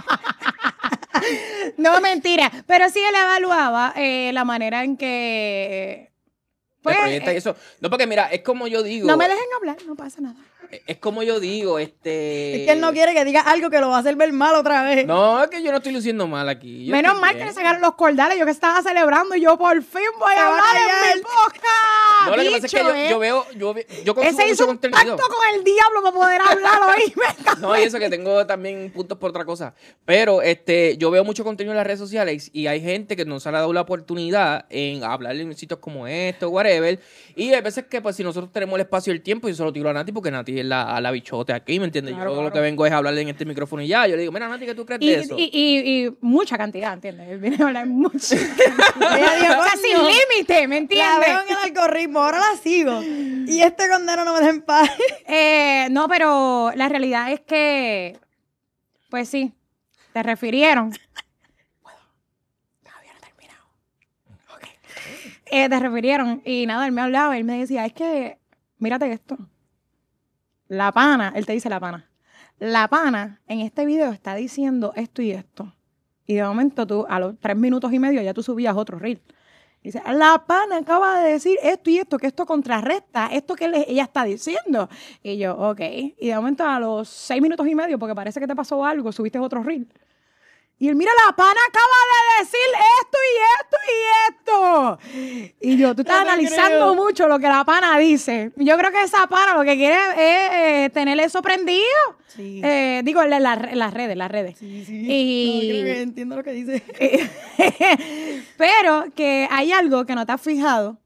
[SPEAKER 2] No, mentira. Pero sí él evaluaba la manera en que...
[SPEAKER 3] Te proyectas y eso. No, porque mira, es como yo digo.
[SPEAKER 2] no me dejen hablar, no pasa nada.
[SPEAKER 3] Es como yo digo,
[SPEAKER 4] Es que él no quiere que diga algo que lo va a hacer ver mal otra vez.
[SPEAKER 3] No, es que yo no estoy luciendo mal aquí. Yo
[SPEAKER 2] Menos
[SPEAKER 3] estoy
[SPEAKER 2] mal
[SPEAKER 3] bien.
[SPEAKER 2] que le sacaron los cordales. Yo que estaba celebrando y yo por fin voy
[SPEAKER 4] Te
[SPEAKER 2] a
[SPEAKER 4] va a
[SPEAKER 2] hablar
[SPEAKER 4] callar.
[SPEAKER 2] en mi boca.
[SPEAKER 3] No, lo que pasa es que yo consumo
[SPEAKER 2] Ese hizo
[SPEAKER 3] mucho
[SPEAKER 2] un
[SPEAKER 3] contenido.
[SPEAKER 2] pacto con el diablo para poder hablar hoy.
[SPEAKER 3] No, y eso que tengo también puntos por otra cosa. Pero yo veo mucho contenido en las redes sociales y hay gente que no se le ha dado la oportunidad en hablar en sitios como esto, whatever. Y hay veces que, pues, si nosotros tenemos el espacio y el tiempo, yo se lo tiro a Nati porque Nati es la bichote aquí, ¿me entiendes?
[SPEAKER 4] Claro,
[SPEAKER 3] Yo lo
[SPEAKER 4] claro.
[SPEAKER 3] que vengo es a hablarle en este micrófono y ya. Yo le digo, mira, Nati, ¿qué tú crees de eso?
[SPEAKER 2] Y mucha cantidad, ¿entiendes? Él viene a hablar mucho.
[SPEAKER 4] Ella dijo,
[SPEAKER 2] O sea,
[SPEAKER 4] "Coño,
[SPEAKER 2] sin límite, ¿me
[SPEAKER 4] la
[SPEAKER 2] entiendes?
[SPEAKER 4] veo en el algoritmo, ahora la sigo. Y este condeno no me deja en paz.
[SPEAKER 2] No, pero la realidad es que, pues sí, te refirieron. Todavía no he terminado. Ok. Te refirieron y nada, él me hablaba, él me decía, es que, mírate esto. La pana, él te dice la pana. La pana en este video está diciendo esto y esto. Y de momento tú, a los 3 minutos y medio, ya tú subías otro reel. Dice, la pana acaba de decir esto y esto, que esto contrarresta esto que ella está diciendo. Y yo, ok. Y de momento a los 6 minutos y medio, porque parece que te pasó algo, subiste otro reel. Y él, mira, la pana acaba de decir esto y esto y esto. Y yo, tú estás
[SPEAKER 4] No te
[SPEAKER 2] analizando
[SPEAKER 4] creo.
[SPEAKER 2] mucho lo que la pana dice. Yo creo que esa pana lo que quiere es tener eso prendido.
[SPEAKER 4] Sí.
[SPEAKER 2] Digo, en las redes.
[SPEAKER 4] Sí.
[SPEAKER 2] Y-
[SPEAKER 4] No, creo que entiendo lo que dice.
[SPEAKER 2] Pero que hay algo que no te has fijado,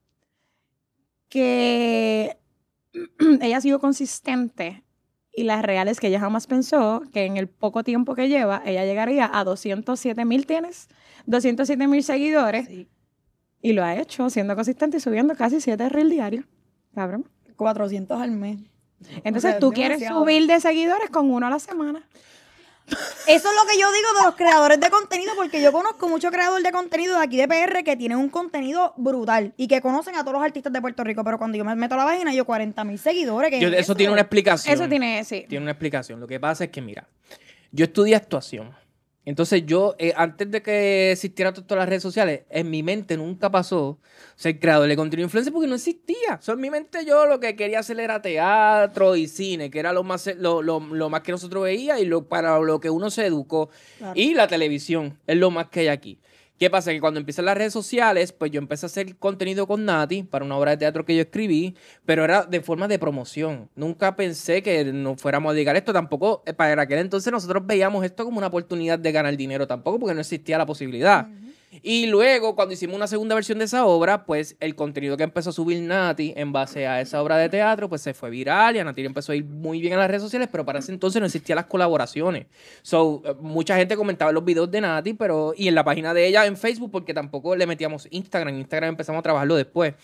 [SPEAKER 2] que ella ha sido consistente y la real es que ella jamás pensó que en el poco tiempo que lleva, ella llegaría a 207,000, ¿tienes? 207,000 seguidores.
[SPEAKER 4] Sí.
[SPEAKER 2] Y lo ha hecho siendo consistente y subiendo casi 7 reels diarios. Cabrón.
[SPEAKER 4] 400 al mes.
[SPEAKER 2] Entonces
[SPEAKER 4] O sea,
[SPEAKER 2] tú
[SPEAKER 4] es
[SPEAKER 2] quieres
[SPEAKER 4] demasiado.
[SPEAKER 2] subir de seguidores con 1 a la semana.
[SPEAKER 4] Eso es lo que yo digo de los creadores de contenido, porque yo conozco muchos creadores de contenido de aquí de PR que tienen un contenido brutal y que conocen a todos los artistas de Puerto Rico, pero cuando yo me meto a la página, yo 40,000 seguidores. ¿Qué es
[SPEAKER 3] Eso tiene una explicación.
[SPEAKER 2] Eso tiene, sí.
[SPEAKER 3] Tiene una explicación. Lo que pasa es que, mira, yo estudié actuación. Entonces yo, antes de que existieran todas las redes sociales, en mi mente nunca pasó ser creador de contenido influencer porque no existía. En mi mente yo lo que quería hacer era teatro y cine, que era lo más que nosotros veíamos y para lo que uno se educó.
[SPEAKER 4] Claro.
[SPEAKER 3] Y la televisión es lo más que hay aquí. ¿Qué pasa? Que cuando empiezan las redes sociales, pues yo empecé a hacer contenido con Nati para una obra de teatro que yo escribí, pero era de forma de promoción. Nunca pensé que nos fuéramos a dedicar a esto. Tampoco, para aquel entonces nosotros veíamos esto como una oportunidad de ganar dinero tampoco, porque no existía la posibilidad. Y luego, cuando hicimos una segunda versión de esa obra, pues el contenido que empezó a subir Nati en base a esa obra de teatro, pues se fue viral y a Nati empezó a ir muy bien en las redes sociales, pero para ese entonces no existían las colaboraciones. Mucha gente comentaba en los videos de Nati, y en la página de ella en Facebook, porque tampoco le metíamos Instagram. Instagram empezamos a trabajarlo después.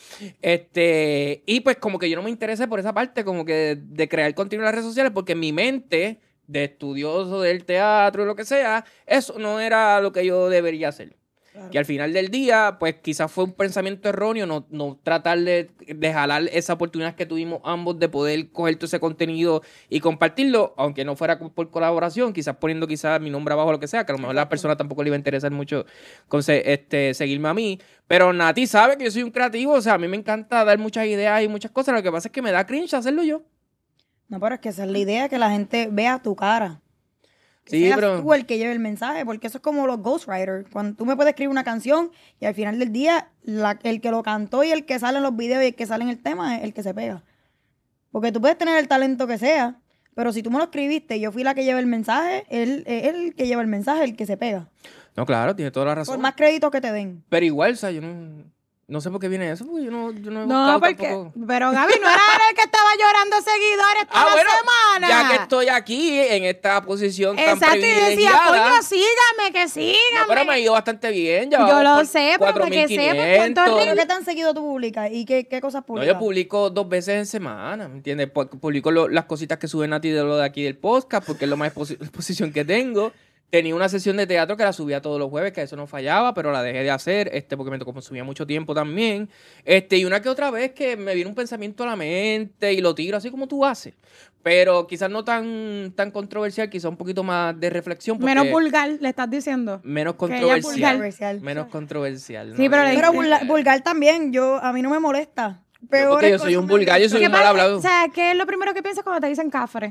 [SPEAKER 3] Y pues como que yo no me interesé por esa parte, como que de crear contenido en las redes sociales, porque en mi mente de estudioso del teatro y lo que sea, eso no era lo que yo debería hacer. Claro. Que al final del día, pues quizás fue un pensamiento erróneo no tratar de jalar esa oportunidad que tuvimos ambos de poder coger todo ese contenido y compartirlo, aunque no fuera por colaboración, quizás poniendo quizás mi nombre abajo o lo que sea, que a lo mejor a la persona tampoco le iba a interesar mucho seguirme a mí. Pero Nati sabe que yo soy un creativo, o sea, a mí me encanta dar muchas ideas y muchas cosas, lo que pasa es que me da cringe hacerlo yo.
[SPEAKER 4] No, pero es que esa es la idea, que la gente vea tu cara.
[SPEAKER 3] Sí,
[SPEAKER 4] seas
[SPEAKER 3] pero
[SPEAKER 4] tú el que lleve el mensaje, porque eso es como los ghostwriters. Cuando tú me puedes escribir una canción y al final del día el que lo cantó y el que sale en los videos y el que sale en el tema es el que se pega. Porque tú puedes tener el talento que sea, pero si tú me lo escribiste y yo fui la que lleva el mensaje, él es el que lleva el mensaje, el que se pega.
[SPEAKER 3] No, claro, tiene toda la razón.
[SPEAKER 4] Por más crédito que te den.
[SPEAKER 3] Pero igual, o sea, yo no sé por qué viene eso, porque yo no he buscado
[SPEAKER 2] porque,
[SPEAKER 3] tampoco.
[SPEAKER 2] Pero Gaby, no era el que estaba llorando seguidores toda la semana.
[SPEAKER 3] Ya que estoy aquí en esta posición tan
[SPEAKER 2] exacto,
[SPEAKER 3] privilegiada.
[SPEAKER 2] Y decía, coño, sígame.
[SPEAKER 3] No, pero me ha ido bastante bien. Ya
[SPEAKER 2] yo lo sé, pero para que sepa, Puerto Rico.
[SPEAKER 4] ¿Pero qué tan seguido tú publicas? ¿Y qué cosas publicas?
[SPEAKER 3] No, yo publico 2 veces en semana, ¿me entiendes? Publico las cositas que suben a ti de lo de aquí del podcast, porque es lo más exposición que tengo. Tenía una sesión de teatro que la subía todos los jueves, que eso no fallaba, pero la dejé de hacer, porque me consumía mucho tiempo también. Y una que otra vez que me viene un pensamiento a la mente y lo tiro así como tú haces. Pero quizás no tan controversial, quizás un poquito más de reflexión.
[SPEAKER 2] Menos vulgar, le estás diciendo.
[SPEAKER 3] Menos controversial. Menos controversial.
[SPEAKER 2] Sí,
[SPEAKER 3] ¿no?
[SPEAKER 2] pero
[SPEAKER 4] vulgar también, a mí no me molesta.
[SPEAKER 3] Peor porque yo soy un vulgar, yo soy un mal hablado.
[SPEAKER 2] O sea, ¿qué es lo primero que piensas cuando te dicen cafre?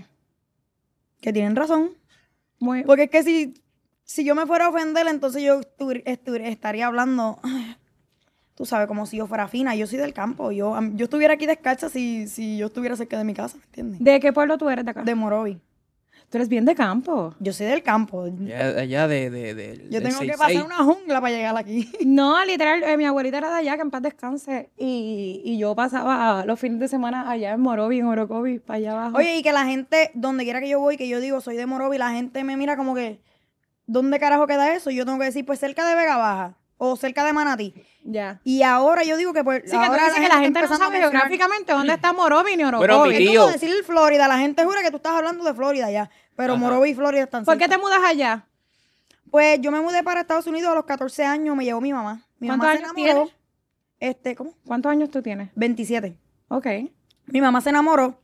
[SPEAKER 4] Que tienen razón. Porque es que si yo me fuera a ofender, entonces yo estaría hablando, tú sabes, como si yo fuera fina. Yo soy del campo. Yo estuviera aquí descalza si yo estuviera cerca de mi casa, ¿entiendes?
[SPEAKER 2] ¿De qué pueblo tú eres de acá?
[SPEAKER 4] De Morovi.
[SPEAKER 2] Tú eres bien de campo.
[SPEAKER 4] Yo soy del campo.
[SPEAKER 3] Allá
[SPEAKER 4] yo tengo que pasar una jungla para llegar aquí.
[SPEAKER 2] No, literal, mi abuelita era de allá, que en paz descanse. Y yo pasaba los fines de semana allá en Morovi, en Orocovi, para allá abajo.
[SPEAKER 4] Oye, y que la gente, donde quiera que yo voy, que yo digo soy de Morovi, la gente me mira como que, ¿dónde carajo queda eso? Y yo tengo que decir, pues cerca de Vega Baja o cerca de Manatí.
[SPEAKER 2] Ya.
[SPEAKER 4] Y ahora yo digo que pues
[SPEAKER 2] sí, ahora la gente no sabe geográficamente dónde está Morovi ni Orocovi.
[SPEAKER 3] Pero mi tío.
[SPEAKER 4] Es como decir Florida, la gente jura que tú estás hablando de Florida ya, pero Morovi y Florida están cerca.
[SPEAKER 2] ¿Por qué te mudas allá?
[SPEAKER 4] Pues yo me mudé para Estados Unidos a los 14 años, me llevó mi mamá.
[SPEAKER 2] ¿Cuántos años tienes?
[SPEAKER 4] ¿Cómo?
[SPEAKER 2] ¿Cuántos años tú tienes?
[SPEAKER 4] 27.
[SPEAKER 2] Ok.
[SPEAKER 4] Mi mamá se enamoró.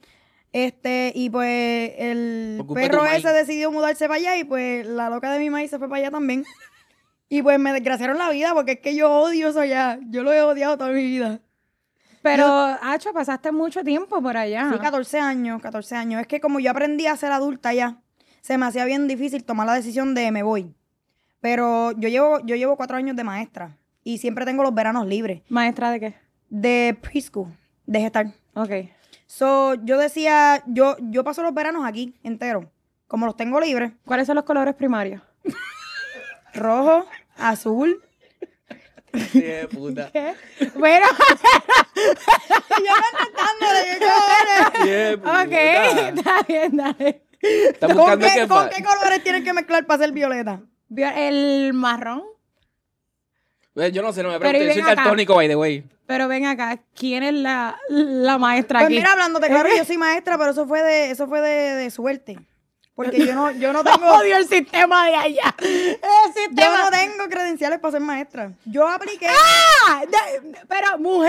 [SPEAKER 4] Y pues el perro ese decidió mudarse para allá y pues la loca de mi maíz se fue para allá también. Y pues me desgraciaron la vida porque es que yo odio eso allá. Yo lo he odiado toda mi vida.
[SPEAKER 2] Pero, Acho, pasaste mucho tiempo por allá.
[SPEAKER 4] Sí, 14 años. Es que como yo aprendí a ser adulta allá, se me hacía bien difícil tomar la decisión de me voy. Pero yo llevo 4 años de maestra y siempre tengo los veranos libres.
[SPEAKER 2] ¿Maestra de qué?
[SPEAKER 4] De preschool, de gestar.
[SPEAKER 2] Ok.
[SPEAKER 4] Yo decía, yo paso los veranos aquí, enteros. Como los tengo libres.
[SPEAKER 2] ¿Cuáles son los colores primarios?
[SPEAKER 4] Rojo, azul.
[SPEAKER 3] Sí, de puta.
[SPEAKER 2] ¿Qué? Bueno.
[SPEAKER 4] Yo me tratando de
[SPEAKER 3] puta.
[SPEAKER 2] Ok, está bien, dale.
[SPEAKER 4] ¿Con qué colores tienen que mezclar para ser violeta?
[SPEAKER 2] El marrón.
[SPEAKER 3] Yo no sé, no me pregunto. Yo soy daltónico, by the way.
[SPEAKER 2] Pero ven acá, ¿quién es la maestra
[SPEAKER 4] pues
[SPEAKER 2] aquí?
[SPEAKER 4] Mira, hablándote claro, yo soy maestra, pero eso fue de suerte. Porque yo no tengo...
[SPEAKER 2] Odio el sistema de allá.
[SPEAKER 4] Yo no tengo credenciales para ser maestra. Yo apliqué...
[SPEAKER 2] ¡Ah! Pero, mujer...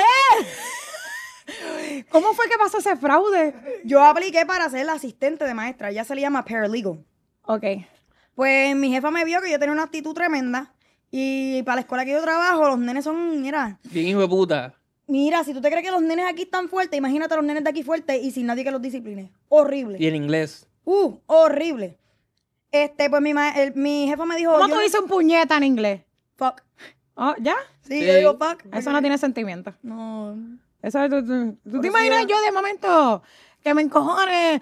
[SPEAKER 2] ¿Cómo fue que pasó ese fraude?
[SPEAKER 4] Yo apliqué para ser la asistente de maestra. Ya se le llama paralegal.
[SPEAKER 2] Ok.
[SPEAKER 4] Pues mi jefa me vio que yo tenía una actitud tremenda. Y para la escuela que yo trabajo, los nenes son, mira,
[SPEAKER 3] Bien hijo de puta.
[SPEAKER 4] si tú te crees que los nenes aquí están fuertes, imagínate a los nenes de aquí fuertes y sin nadie que los discipline. Horrible.
[SPEAKER 3] Y en inglés.
[SPEAKER 4] Horrible. Pues mi jefa me dijo...
[SPEAKER 2] ¿Cómo
[SPEAKER 4] yo
[SPEAKER 2] tú dices un puñeta en inglés?
[SPEAKER 4] Fuck.
[SPEAKER 2] Oh, ¿ya?
[SPEAKER 4] Sí,
[SPEAKER 3] Sí.
[SPEAKER 4] yo digo fuck.
[SPEAKER 2] Eso no tiene sentimiento.
[SPEAKER 4] No.
[SPEAKER 2] Eso, ¿tú
[SPEAKER 4] Por
[SPEAKER 2] te
[SPEAKER 4] eso
[SPEAKER 2] imaginas yo de momento que me encojone?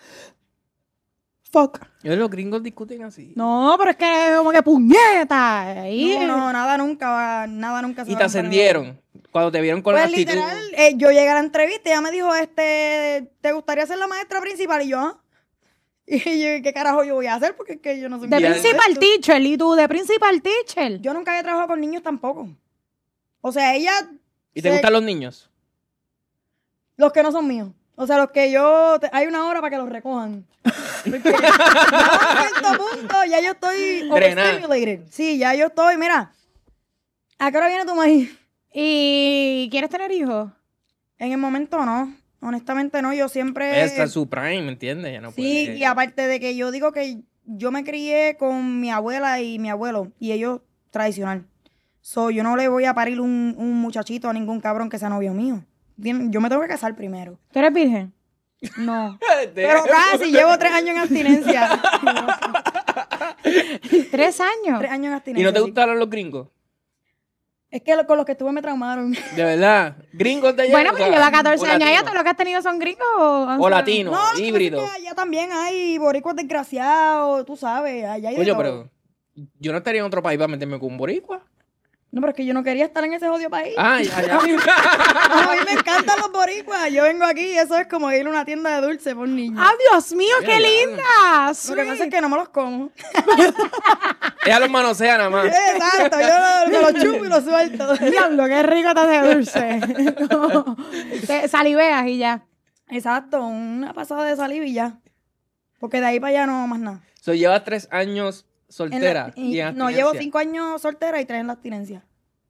[SPEAKER 2] Fuck.
[SPEAKER 3] Los gringos discuten así.
[SPEAKER 2] No, pero es que como que puñeta. Ahí,
[SPEAKER 4] No, nada nunca se
[SPEAKER 3] Y
[SPEAKER 4] va
[SPEAKER 3] te
[SPEAKER 4] a comparar.
[SPEAKER 3] ascendieron. Cuando te vieron con la
[SPEAKER 4] Pues
[SPEAKER 3] actitud.
[SPEAKER 4] literal, yo llegué a la entrevista y ella me dijo, ¿te gustaría ser la maestra principal? Y yo, ¿ah? Y yo, ¿qué carajo yo voy a hacer? Porque es que yo no soy
[SPEAKER 2] De
[SPEAKER 3] Ya,
[SPEAKER 2] principal teacher. ¿Y tú de principal teacher?
[SPEAKER 4] Yo nunca había trabajado con niños tampoco. O sea, ella...
[SPEAKER 3] ¿Y te gustan los niños?
[SPEAKER 4] Los que no son míos. O sea, los que hay una hora para que los recojan. Porque ya a cierto punto ya yo estoy
[SPEAKER 3] Drenada.
[SPEAKER 4] overstimulated. Sí, ya yo estoy, mira. ¿A qué hora viene tu maíz?
[SPEAKER 2] ¿Y quieres tener hijos?
[SPEAKER 4] En el momento no. Honestamente no. Yo siempre...
[SPEAKER 3] Está en su prime, ¿me entiendes? Ya no
[SPEAKER 4] Sí,
[SPEAKER 3] puede.
[SPEAKER 4] y aparte de que yo digo que yo me crié con mi abuela y mi abuelo, y ellos tradicional. Yo no le voy a parir un muchachito a ningún cabrón que sea novio mío. Yo me tengo que casar primero.
[SPEAKER 2] ¿Tú eres virgen?
[SPEAKER 4] No. Pero casi, llevo 3 años en abstinencia.
[SPEAKER 2] 3 años.
[SPEAKER 4] 3 años en abstinencia.
[SPEAKER 3] ¿Y no te
[SPEAKER 4] sí.
[SPEAKER 3] gustaron los gringos?
[SPEAKER 4] Es que con los que estuve me traumaron.
[SPEAKER 3] De verdad. ¿Gringos de allá?
[SPEAKER 2] Bueno,
[SPEAKER 3] O
[SPEAKER 2] pero
[SPEAKER 3] sea,
[SPEAKER 2] lleva 14
[SPEAKER 3] o
[SPEAKER 2] años. ¿Ya
[SPEAKER 3] latinos.
[SPEAKER 2] todo lo que has tenido son gringos o han
[SPEAKER 3] O
[SPEAKER 2] sido-
[SPEAKER 3] latinos,
[SPEAKER 4] No, lo que pasa
[SPEAKER 3] híbridos.
[SPEAKER 4] es que allá también hay boricuas desgraciados, tú sabes. Allá hay de
[SPEAKER 3] Coño,
[SPEAKER 4] todo.
[SPEAKER 3] pero yo no estaría en otro país para meterme con un boricua.
[SPEAKER 4] No, pero es que yo no quería estar en ese jodido país.
[SPEAKER 3] Ah, ya, ya.
[SPEAKER 4] A mí me encantan los boricuas. Yo vengo aquí y eso es como ir a una tienda de dulce por niños.
[SPEAKER 2] ¡Ah, Dios mío, qué
[SPEAKER 3] Qué
[SPEAKER 2] lindas!
[SPEAKER 4] Lo que pasa es que no me los como.
[SPEAKER 3] Ella los manosea nada más.
[SPEAKER 4] Exacto, yo me los chupo y los suelto.
[SPEAKER 2] Diablo, qué rico te hace dulce. No, te saliveas y ya.
[SPEAKER 4] Exacto, una pasada de saliva y ya. Porque de ahí para allá no más nada.
[SPEAKER 3] So, llevas 3 años soltera. y en
[SPEAKER 4] No, llevo
[SPEAKER 3] abstinencia.
[SPEAKER 4] 5 años soltera y 3 en la abstinencia.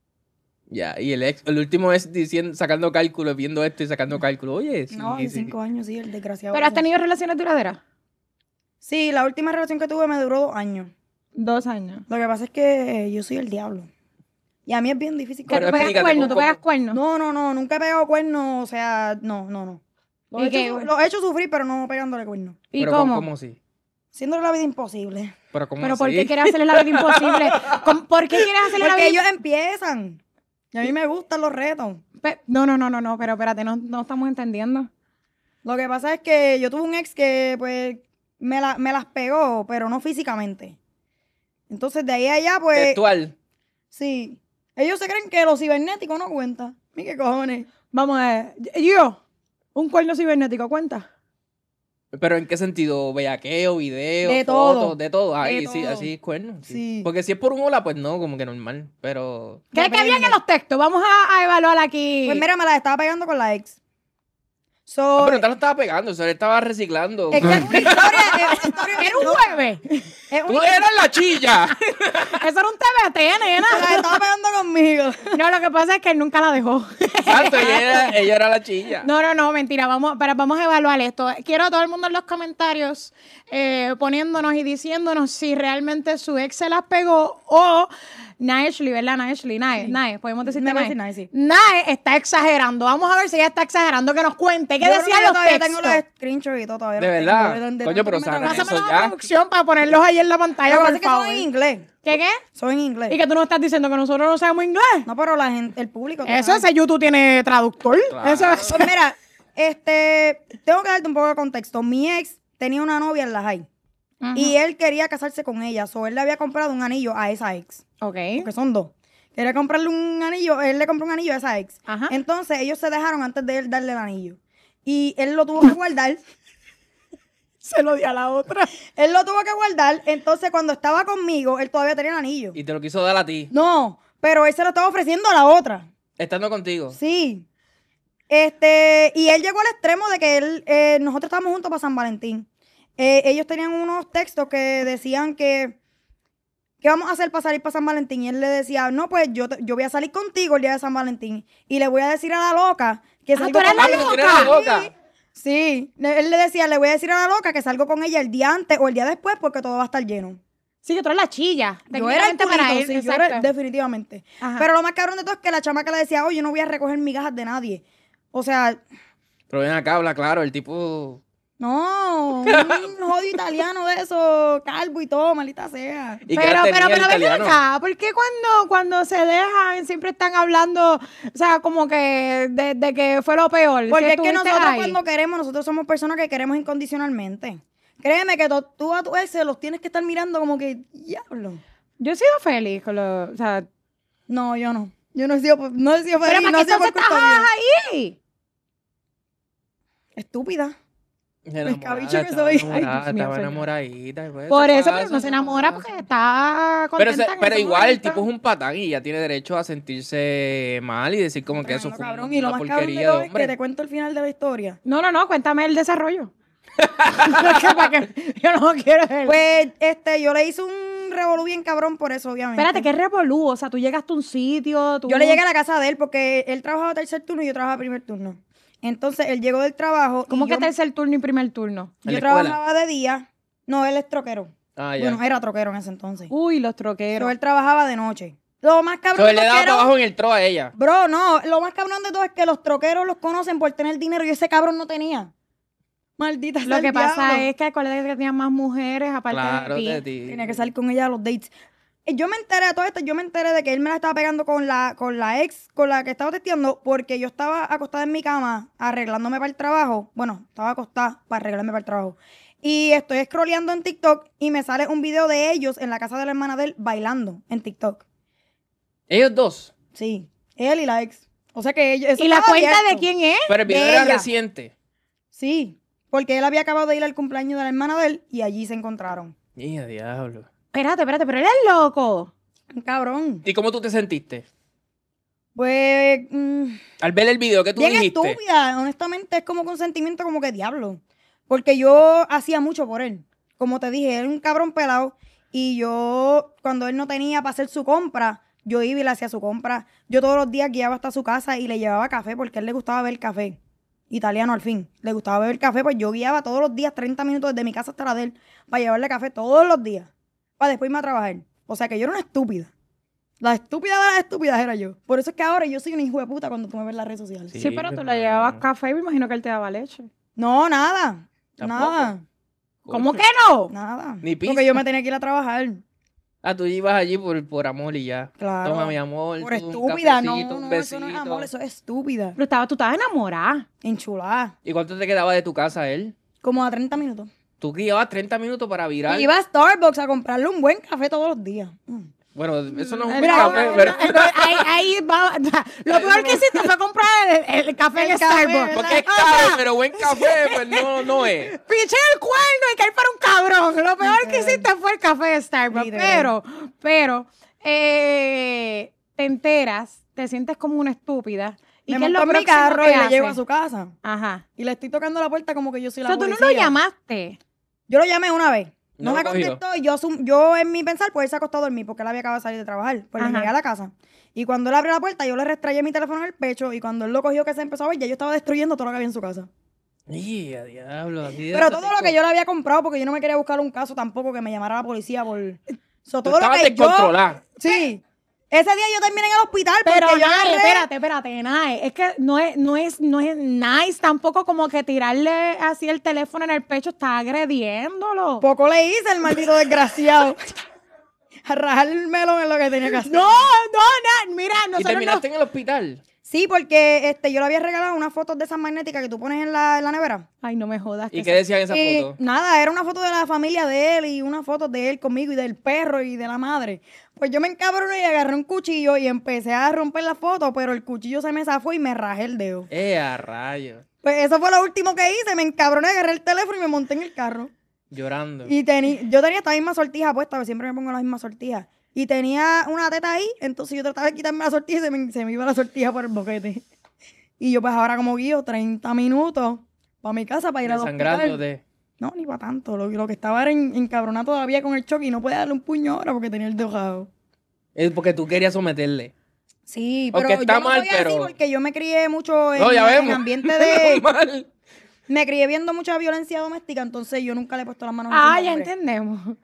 [SPEAKER 3] Ya, y el último es diciendo, sacando cálculos, viendo esto y sacando cálculos. Oye, sí,
[SPEAKER 4] No,
[SPEAKER 3] sí.
[SPEAKER 4] 5 años, sí, el desgraciado.
[SPEAKER 2] ¿Pero has
[SPEAKER 4] ese.
[SPEAKER 2] tenido relaciones duraderas?
[SPEAKER 4] Sí, la última relación que tuve me duró 2 años.
[SPEAKER 2] 2 años.
[SPEAKER 4] Lo que pasa es que yo soy el diablo. Y a mí es bien difícil.
[SPEAKER 3] Pero
[SPEAKER 2] ¿Tú pegas
[SPEAKER 3] explícate,
[SPEAKER 2] cuernos? ¿Tú
[SPEAKER 3] ¿cómo?
[SPEAKER 2] pegas cuernos?
[SPEAKER 4] No, nunca he pegado cuernos, o sea, no. Lo
[SPEAKER 2] ¿Y
[SPEAKER 4] he,
[SPEAKER 2] qué?
[SPEAKER 4] hecho, lo he hecho sufrir, pero no pegándole cuernos.
[SPEAKER 2] ¿Y
[SPEAKER 3] Pero
[SPEAKER 2] cómo?
[SPEAKER 3] ¿Cómo así?
[SPEAKER 4] Haciéndole la vida imposible.
[SPEAKER 3] Pero ¿cómo
[SPEAKER 2] ¿Pero
[SPEAKER 3] así?
[SPEAKER 2] por qué quieres hacerle la vida imposible? ¿Por qué quieres hacerle la
[SPEAKER 4] Porque
[SPEAKER 2] vida
[SPEAKER 4] ellos empiezan. Y a mí me gustan los retos.
[SPEAKER 2] No, pero espérate, no estamos entendiendo.
[SPEAKER 4] Lo que pasa es que yo tuve un ex que, pues, me las pegó, pero no físicamente. Entonces, de ahí a allá, pues,
[SPEAKER 3] Textual.
[SPEAKER 4] sí. Ellos se creen que lo cibernético no cuenta. ¿Y qué cojones?
[SPEAKER 2] Vamos a ver. Yo, un cuerno cibernético, ¿cuenta?
[SPEAKER 3] ¿Pero en qué sentido? ¿Bellaqueo, video,
[SPEAKER 4] De
[SPEAKER 3] fotos,
[SPEAKER 4] todo.
[SPEAKER 3] de todo? Ahí
[SPEAKER 4] De
[SPEAKER 3] sí,
[SPEAKER 4] todo.
[SPEAKER 3] así es cuerno. Sí.
[SPEAKER 4] Sí.
[SPEAKER 3] Porque si es por un hola, pues no, como que normal. Pero...
[SPEAKER 2] ¿Qué
[SPEAKER 4] Depende.
[SPEAKER 2] habían en los textos? Vamos a evaluar aquí.
[SPEAKER 4] Pues mira, me la estaba pegando con la ex.
[SPEAKER 3] Ah, pero te lo estaba pegando, se le estaba reciclando.
[SPEAKER 4] Es que es una historia. Es una historia
[SPEAKER 2] Era un jueves.
[SPEAKER 4] es
[SPEAKER 3] ¡Tú
[SPEAKER 4] una-
[SPEAKER 3] eras la chilla!
[SPEAKER 2] Eso era un TBT, nena.
[SPEAKER 4] me la estaba pegando conmigo.
[SPEAKER 2] No, lo que pasa es que él nunca la dejó.
[SPEAKER 3] Exacto, ella era la chilla.
[SPEAKER 2] No, mentira. Vamos a evaluar esto. Quiero a todo el mundo en los comentarios poniéndonos y diciéndonos si realmente su ex se las pegó o Naeshli, ¿verdad? Nae, podemos decirte
[SPEAKER 4] Me puedes
[SPEAKER 2] Nae.
[SPEAKER 4] decir Nae, sí.
[SPEAKER 2] Nae está exagerando. Vamos a ver si ella está exagerando, que nos cuente. ¿Qué
[SPEAKER 4] Yo creo
[SPEAKER 2] decían
[SPEAKER 4] que yo
[SPEAKER 2] los
[SPEAKER 4] todavía
[SPEAKER 2] textos?
[SPEAKER 4] tengo los screenshots y todo todavía.
[SPEAKER 3] De
[SPEAKER 4] los
[SPEAKER 3] verdad.
[SPEAKER 4] tengo, de
[SPEAKER 3] Coño, pero
[SPEAKER 4] tanto que me
[SPEAKER 3] saca
[SPEAKER 4] traumaron.
[SPEAKER 3] eso
[SPEAKER 2] Pásame
[SPEAKER 3] ya.
[SPEAKER 2] la producción para ponerlos ahí en la pantalla,
[SPEAKER 4] Lo que pasa
[SPEAKER 2] por
[SPEAKER 4] es que son
[SPEAKER 2] favor.
[SPEAKER 4] en inglés.
[SPEAKER 2] ¿Qué?
[SPEAKER 4] Son en inglés.
[SPEAKER 2] ¿Y que tú no estás diciendo que nosotros no sabemos inglés?
[SPEAKER 4] No, pero la gente, el público. tú
[SPEAKER 2] Eso,
[SPEAKER 4] sabes.
[SPEAKER 2] ese YouTube tiene traductor.
[SPEAKER 3] Claro.
[SPEAKER 2] Eso es.
[SPEAKER 4] Pues mira, tengo que darte un poco de contexto. Mi ex tenía una novia en la high. Y él quería casarse con ella. Él le había comprado un anillo a esa ex.
[SPEAKER 2] Ok.
[SPEAKER 4] Porque son 2. Quería comprarle un anillo. Él le compró un anillo a esa ex.
[SPEAKER 2] Ajá.
[SPEAKER 4] Entonces, ellos se dejaron antes de él darle el anillo. Y él lo tuvo que guardar.
[SPEAKER 2] Se lo di a la otra.
[SPEAKER 4] Él lo tuvo que guardar. Entonces, cuando estaba conmigo, él todavía tenía el anillo.
[SPEAKER 3] Y te lo quiso dar a ti,
[SPEAKER 4] No, pero él se lo estaba ofreciendo a la otra.
[SPEAKER 3] estando contigo.
[SPEAKER 4] Sí. Y él llegó al extremo de que nosotros estábamos juntos para San Valentín. Ellos tenían unos textos que decían que ¿qué vamos a hacer para salir para San Valentín? Y él le decía, no, pues yo voy a salir contigo el día de San Valentín. Y le voy a decir a la loca que
[SPEAKER 2] Ah,
[SPEAKER 4] salgo
[SPEAKER 2] ¿tú eres
[SPEAKER 4] con
[SPEAKER 2] la
[SPEAKER 4] ella.
[SPEAKER 2] loca?
[SPEAKER 3] ¿Tú eres la loca?
[SPEAKER 4] Sí. Él le decía, le voy a decir a la loca que salgo con ella el día antes o el día después porque todo va a estar lleno.
[SPEAKER 2] Sí, que tú eres la chilla.
[SPEAKER 4] Yo era el
[SPEAKER 2] técnicamente para
[SPEAKER 4] culito,
[SPEAKER 2] él,
[SPEAKER 4] sí, yo era
[SPEAKER 2] exacto.
[SPEAKER 4] definitivamente.
[SPEAKER 2] Ajá.
[SPEAKER 4] Pero lo más cabrón de todo es que la chamaca le decía, oye, yo no voy a recoger migajas de nadie. O sea,
[SPEAKER 3] Pero ven acá, habla claro, el tipo...
[SPEAKER 4] no, un jodido italiano de eso, calvo y todo, maldita sea.
[SPEAKER 3] ¿Y qué
[SPEAKER 2] Pero
[SPEAKER 3] edad tenía el
[SPEAKER 2] ven
[SPEAKER 3] italiano?
[SPEAKER 2] acá, ¿por qué cuando se dejan siempre están hablando, o sea, como que de que fue lo peor? si
[SPEAKER 4] Porque es que
[SPEAKER 2] estuviste
[SPEAKER 4] nosotros
[SPEAKER 2] ahí?
[SPEAKER 4] cuando queremos, nosotros somos personas que queremos incondicionalmente. Créeme que tú a tu ex se los tienes que estar mirando como que, diablo.
[SPEAKER 2] Yo he sido feliz con lo, o sea,
[SPEAKER 4] No, yo no. Yo no he sido, no he sido
[SPEAKER 2] pero
[SPEAKER 4] feliz,
[SPEAKER 2] ¿para
[SPEAKER 4] no
[SPEAKER 2] qué
[SPEAKER 4] he sido
[SPEAKER 2] entonces
[SPEAKER 4] por culpa
[SPEAKER 2] estabas
[SPEAKER 4] mía.
[SPEAKER 2] ahí?
[SPEAKER 4] Estúpida.
[SPEAKER 3] Enamorada,
[SPEAKER 4] Escabicho que
[SPEAKER 3] estaba
[SPEAKER 4] soy.
[SPEAKER 3] enamorada,
[SPEAKER 2] Ay, Dios mío,
[SPEAKER 3] estaba
[SPEAKER 2] señor.
[SPEAKER 3] enamoradita. Pues,
[SPEAKER 2] Por
[SPEAKER 3] se
[SPEAKER 2] eso, pero
[SPEAKER 3] pasa,
[SPEAKER 2] no se enamora
[SPEAKER 3] pasa.
[SPEAKER 2] porque está
[SPEAKER 3] Pero,
[SPEAKER 2] contenta en
[SPEAKER 3] pero
[SPEAKER 2] ese
[SPEAKER 3] igual el
[SPEAKER 2] momento.
[SPEAKER 3] tipo es un patán y ya tiene derecho a sentirse mal y decir como que eso
[SPEAKER 4] Tremendo
[SPEAKER 3] fue
[SPEAKER 4] cabrón. Y lo
[SPEAKER 3] una
[SPEAKER 4] más cabrón de
[SPEAKER 3] porquería
[SPEAKER 4] todo
[SPEAKER 3] de
[SPEAKER 4] es que
[SPEAKER 3] hombre.
[SPEAKER 4] te cuento el final de la historia.
[SPEAKER 2] No, cuéntame el desarrollo. ¿Para qué? Yo no quiero ver.
[SPEAKER 4] Pues, yo le hice un revolú bien cabrón por eso, obviamente.
[SPEAKER 2] Espérate, ¿qué revolú? O sea, tú llegaste a un sitio, tú...
[SPEAKER 4] Yo le llegué a la casa de él porque él trabajaba tercer turno y yo trabajaba primer turno. Entonces, él llegó del trabajo.
[SPEAKER 2] ¿Cómo
[SPEAKER 4] y
[SPEAKER 2] que
[SPEAKER 4] yo,
[SPEAKER 2] tercer turno y primer turno?
[SPEAKER 3] ¿En
[SPEAKER 4] yo
[SPEAKER 3] la escuela?
[SPEAKER 4] trabajaba de día. No, él es troquero.
[SPEAKER 3] Ah, ya.
[SPEAKER 4] Bueno, era troquero en ese entonces.
[SPEAKER 2] Uy, los
[SPEAKER 4] Pero
[SPEAKER 2] troqueros.
[SPEAKER 4] él trabajaba de noche. Lo más cabrón
[SPEAKER 3] Entonces
[SPEAKER 4] de
[SPEAKER 3] le daba
[SPEAKER 4] troquero-
[SPEAKER 3] trabajo en el tro a ella.
[SPEAKER 4] Bro, no, lo más cabrón de todo es que los troqueros los conocen por tener dinero y ese cabrón no tenía. Maldita sea
[SPEAKER 2] Lo
[SPEAKER 4] el
[SPEAKER 2] que pasa
[SPEAKER 4] diablo.
[SPEAKER 2] es que acuérdate que tenían más mujeres aparte
[SPEAKER 3] Claro,
[SPEAKER 2] de ti.
[SPEAKER 3] de ti.
[SPEAKER 4] Tenía que salir con ella a los dates. Yo me enteré de todo esto, yo me enteré de que él me la estaba pegando con la ex, con la que estaba testeando, porque yo estaba acostada en mi cama arreglándome para el trabajo. Bueno, estaba acostada para arreglarme para el trabajo. Y estoy scrolleando en TikTok y me sale un video de ellos en la casa de la hermana de él bailando en TikTok.
[SPEAKER 3] Ellos dos.
[SPEAKER 4] Sí, él y la ex. O sea que ellos... eso
[SPEAKER 2] ¿Y la
[SPEAKER 4] estaba
[SPEAKER 2] cuenta de
[SPEAKER 4] abierto.
[SPEAKER 2] quién es?
[SPEAKER 3] Pero el video
[SPEAKER 4] De
[SPEAKER 3] era
[SPEAKER 4] ella.
[SPEAKER 3] reciente.
[SPEAKER 4] Sí, porque él había acabado de ir al cumpleaños de la hermana de él y allí se encontraron.
[SPEAKER 3] ¡Hija, diablo!
[SPEAKER 2] Espérate, pero él es loco.
[SPEAKER 4] Un cabrón.
[SPEAKER 3] ¿Y cómo tú te sentiste?
[SPEAKER 4] Pues...
[SPEAKER 3] Al ver el video, ¿qué tú
[SPEAKER 4] bien
[SPEAKER 3] dijiste?
[SPEAKER 4] estúpida, honestamente, es como con sentimiento como que diablo. Porque yo hacía mucho por él. Como te dije, era un cabrón pelado. Y yo, cuando él no tenía para hacer su compra, yo iba y le hacía su compra. Yo todos los días guiaba hasta su casa y le llevaba café porque a él le gustaba beber café. Italiano al fin. Le gustaba beber café, pues yo guiaba todos los días 30 minutos desde mi casa hasta la de él para llevarle café todos los días. Para después irme a trabajar. O sea que yo era una estúpida. La estúpida de las estúpidas era yo. Por eso es que ahora yo soy una hijo de puta cuando tú me ves en las redes sociales.
[SPEAKER 3] Sí,
[SPEAKER 2] Sí, pero tú
[SPEAKER 3] no.
[SPEAKER 2] le llevabas café y me imagino que él te daba leche.
[SPEAKER 4] No, nada.
[SPEAKER 3] ¿Tampoco?
[SPEAKER 4] Nada.
[SPEAKER 2] ¿Cómo que no?
[SPEAKER 4] Nada.
[SPEAKER 3] Ni pizza.
[SPEAKER 4] Porque yo me tenía que ir a trabajar.
[SPEAKER 3] Ah, tú ibas allí por amor y ya.
[SPEAKER 4] Claro.
[SPEAKER 3] Toma, mi amor.
[SPEAKER 4] Por
[SPEAKER 3] tú, un
[SPEAKER 4] estúpida. No,
[SPEAKER 3] cafecito, un
[SPEAKER 4] no, eso no es
[SPEAKER 3] besito.
[SPEAKER 4] amor, eso es estúpida.
[SPEAKER 2] Pero tú estabas enamorada.
[SPEAKER 4] Enchulada.
[SPEAKER 3] ¿Y cuánto te quedaba de tu casa a él?
[SPEAKER 4] Como a 30 minutos.
[SPEAKER 3] Tú que llevabas 30 minutos para virar.
[SPEAKER 4] Y iba a Starbucks a comprarle un buen café todos los días.
[SPEAKER 3] Bueno, eso no es un
[SPEAKER 2] Mira,
[SPEAKER 3] café, pero...
[SPEAKER 2] ahí va. Lo peor que hiciste fue comprar el café en
[SPEAKER 4] El café,
[SPEAKER 2] Starbucks.
[SPEAKER 4] ¿verdad?
[SPEAKER 3] Porque es caro, pero buen café, pues no es.
[SPEAKER 2] Piché el cuerno y caer para un cabrón. Lo peor que hiciste fue el café de Starbucks.
[SPEAKER 4] Literal.
[SPEAKER 2] Pero, te enteras, te sientes como una estúpida. ¿Y
[SPEAKER 4] Me
[SPEAKER 2] qué es lo
[SPEAKER 4] montó en mi
[SPEAKER 2] próximo
[SPEAKER 4] carro
[SPEAKER 2] que
[SPEAKER 4] y le
[SPEAKER 2] haces?
[SPEAKER 4] llevo a su casa.
[SPEAKER 2] Ajá.
[SPEAKER 4] Y le estoy tocando la puerta como que yo soy
[SPEAKER 2] O
[SPEAKER 4] la
[SPEAKER 2] sea, tú no
[SPEAKER 4] policía.
[SPEAKER 2] lo llamaste.
[SPEAKER 4] Yo lo llamé una vez. No,
[SPEAKER 3] No
[SPEAKER 4] me
[SPEAKER 3] lo cogió.
[SPEAKER 4] contestó y yo en mi pensar, pues él se acostó a dormir porque él había acabado de salir de trabajar. Pues le
[SPEAKER 2] Ajá.
[SPEAKER 4] llegué a la casa. Y cuando él abrió la puerta, yo le restrayé mi teléfono en el pecho y cuando él lo cogió que se empezó a ver, ya yo estaba destruyendo todo lo que había en su casa.
[SPEAKER 3] ¡Y a diablo! así de
[SPEAKER 4] Pero todo lo
[SPEAKER 3] tóxico.
[SPEAKER 4] que yo le había comprado, porque yo no me quería buscar un caso tampoco que me llamara la policía por... So,
[SPEAKER 3] Tú
[SPEAKER 4] todo lo
[SPEAKER 3] estabas
[SPEAKER 4] que yo...
[SPEAKER 3] descontrolada.
[SPEAKER 4] Sí. Ese día yo terminé en el hospital porque
[SPEAKER 2] Pero
[SPEAKER 4] yo
[SPEAKER 2] Nae,
[SPEAKER 4] agarré...
[SPEAKER 2] espérate, Nae. Es que no es nice tampoco como que tirarle así el teléfono en el pecho, está agrediéndolo.
[SPEAKER 4] Poco le hice el maldito desgraciado. A rajar el melón es lo que tenía que hacer.
[SPEAKER 2] No, mira,
[SPEAKER 3] ¿Y
[SPEAKER 2] nosotros no.
[SPEAKER 3] terminaste en el hospital?
[SPEAKER 4] Sí, porque yo le había regalado unas fotos de esas magnéticas que tú pones en la nevera.
[SPEAKER 2] Ay, no me jodas.
[SPEAKER 3] ¿Y qué decía en esa
[SPEAKER 4] Y
[SPEAKER 3] foto?
[SPEAKER 4] nada, era una foto de la familia de él y una foto de él conmigo y del perro y de la madre. Pues yo me encabroné y agarré un cuchillo y empecé a romper la foto, pero el cuchillo se me zafó y me rajé el dedo.
[SPEAKER 3] A rayos!
[SPEAKER 4] Pues eso fue lo último que hice, me encabroné, agarré el teléfono y me monté en el carro.
[SPEAKER 3] Llorando.
[SPEAKER 4] Y yo tenía esta misma sortija puesta, porque siempre me pongo la misma sortija. Y tenía una teta ahí, entonces yo trataba de quitarme la sortija y se me iba la sortija por el boquete. Y yo pues ahora como guío 30 minutos para mi casa para ir al hospital.
[SPEAKER 3] Desangrándote.
[SPEAKER 4] No, ni para tanto. Lo que estaba era encabronado todavía con el choque y no podía darle un puño ahora porque tenía el dedo rajado.
[SPEAKER 3] Es porque tú querías someterle.
[SPEAKER 4] Sí,
[SPEAKER 3] Porque
[SPEAKER 4] pero
[SPEAKER 3] está
[SPEAKER 4] yo no
[SPEAKER 3] mal,
[SPEAKER 4] soy así
[SPEAKER 3] pero-
[SPEAKER 4] porque yo me crié mucho
[SPEAKER 3] No, ya
[SPEAKER 4] en
[SPEAKER 3] vemos.
[SPEAKER 4] ambiente de...
[SPEAKER 3] Normal.
[SPEAKER 4] Me crié viendo mucha violencia doméstica, entonces yo nunca le he puesto las manos
[SPEAKER 2] Ah,
[SPEAKER 4] encima
[SPEAKER 2] ya
[SPEAKER 4] al hombre.
[SPEAKER 2] entendemos.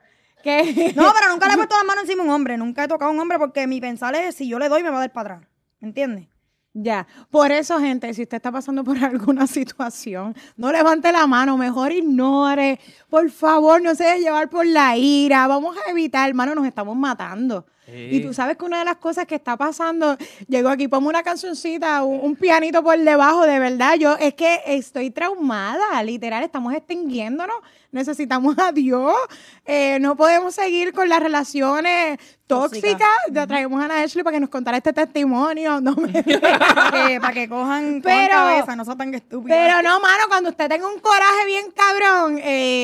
[SPEAKER 2] Que...
[SPEAKER 4] No, pero nunca le he puesto las manos encima a un hombre. Nunca he tocado a un hombre porque mi pensar es, si yo le doy, me va a dar para atrás. ¿Entiendes?
[SPEAKER 2] Ya, por eso, gente, si usted está pasando por alguna situación, no levante la mano, mejor ignore. Por favor, no se deje llevar por la ira. Vamos a evitar, hermano, nos estamos matando. Y tú sabes que una de las cosas que está pasando, llegó aquí, ponme una cancioncita, un pianito por debajo, de verdad, yo es que estoy traumada, literal, estamos extinguiéndonos, necesitamos a Dios, no podemos seguir con las relaciones tóxicas. Ya traemos a Ana Ashley para que nos contara este testimonio. No me
[SPEAKER 4] para que cojan cabeza, no sean tan estúpidos.
[SPEAKER 2] Pero no, mano, cuando usted tenga un coraje bien cabrón,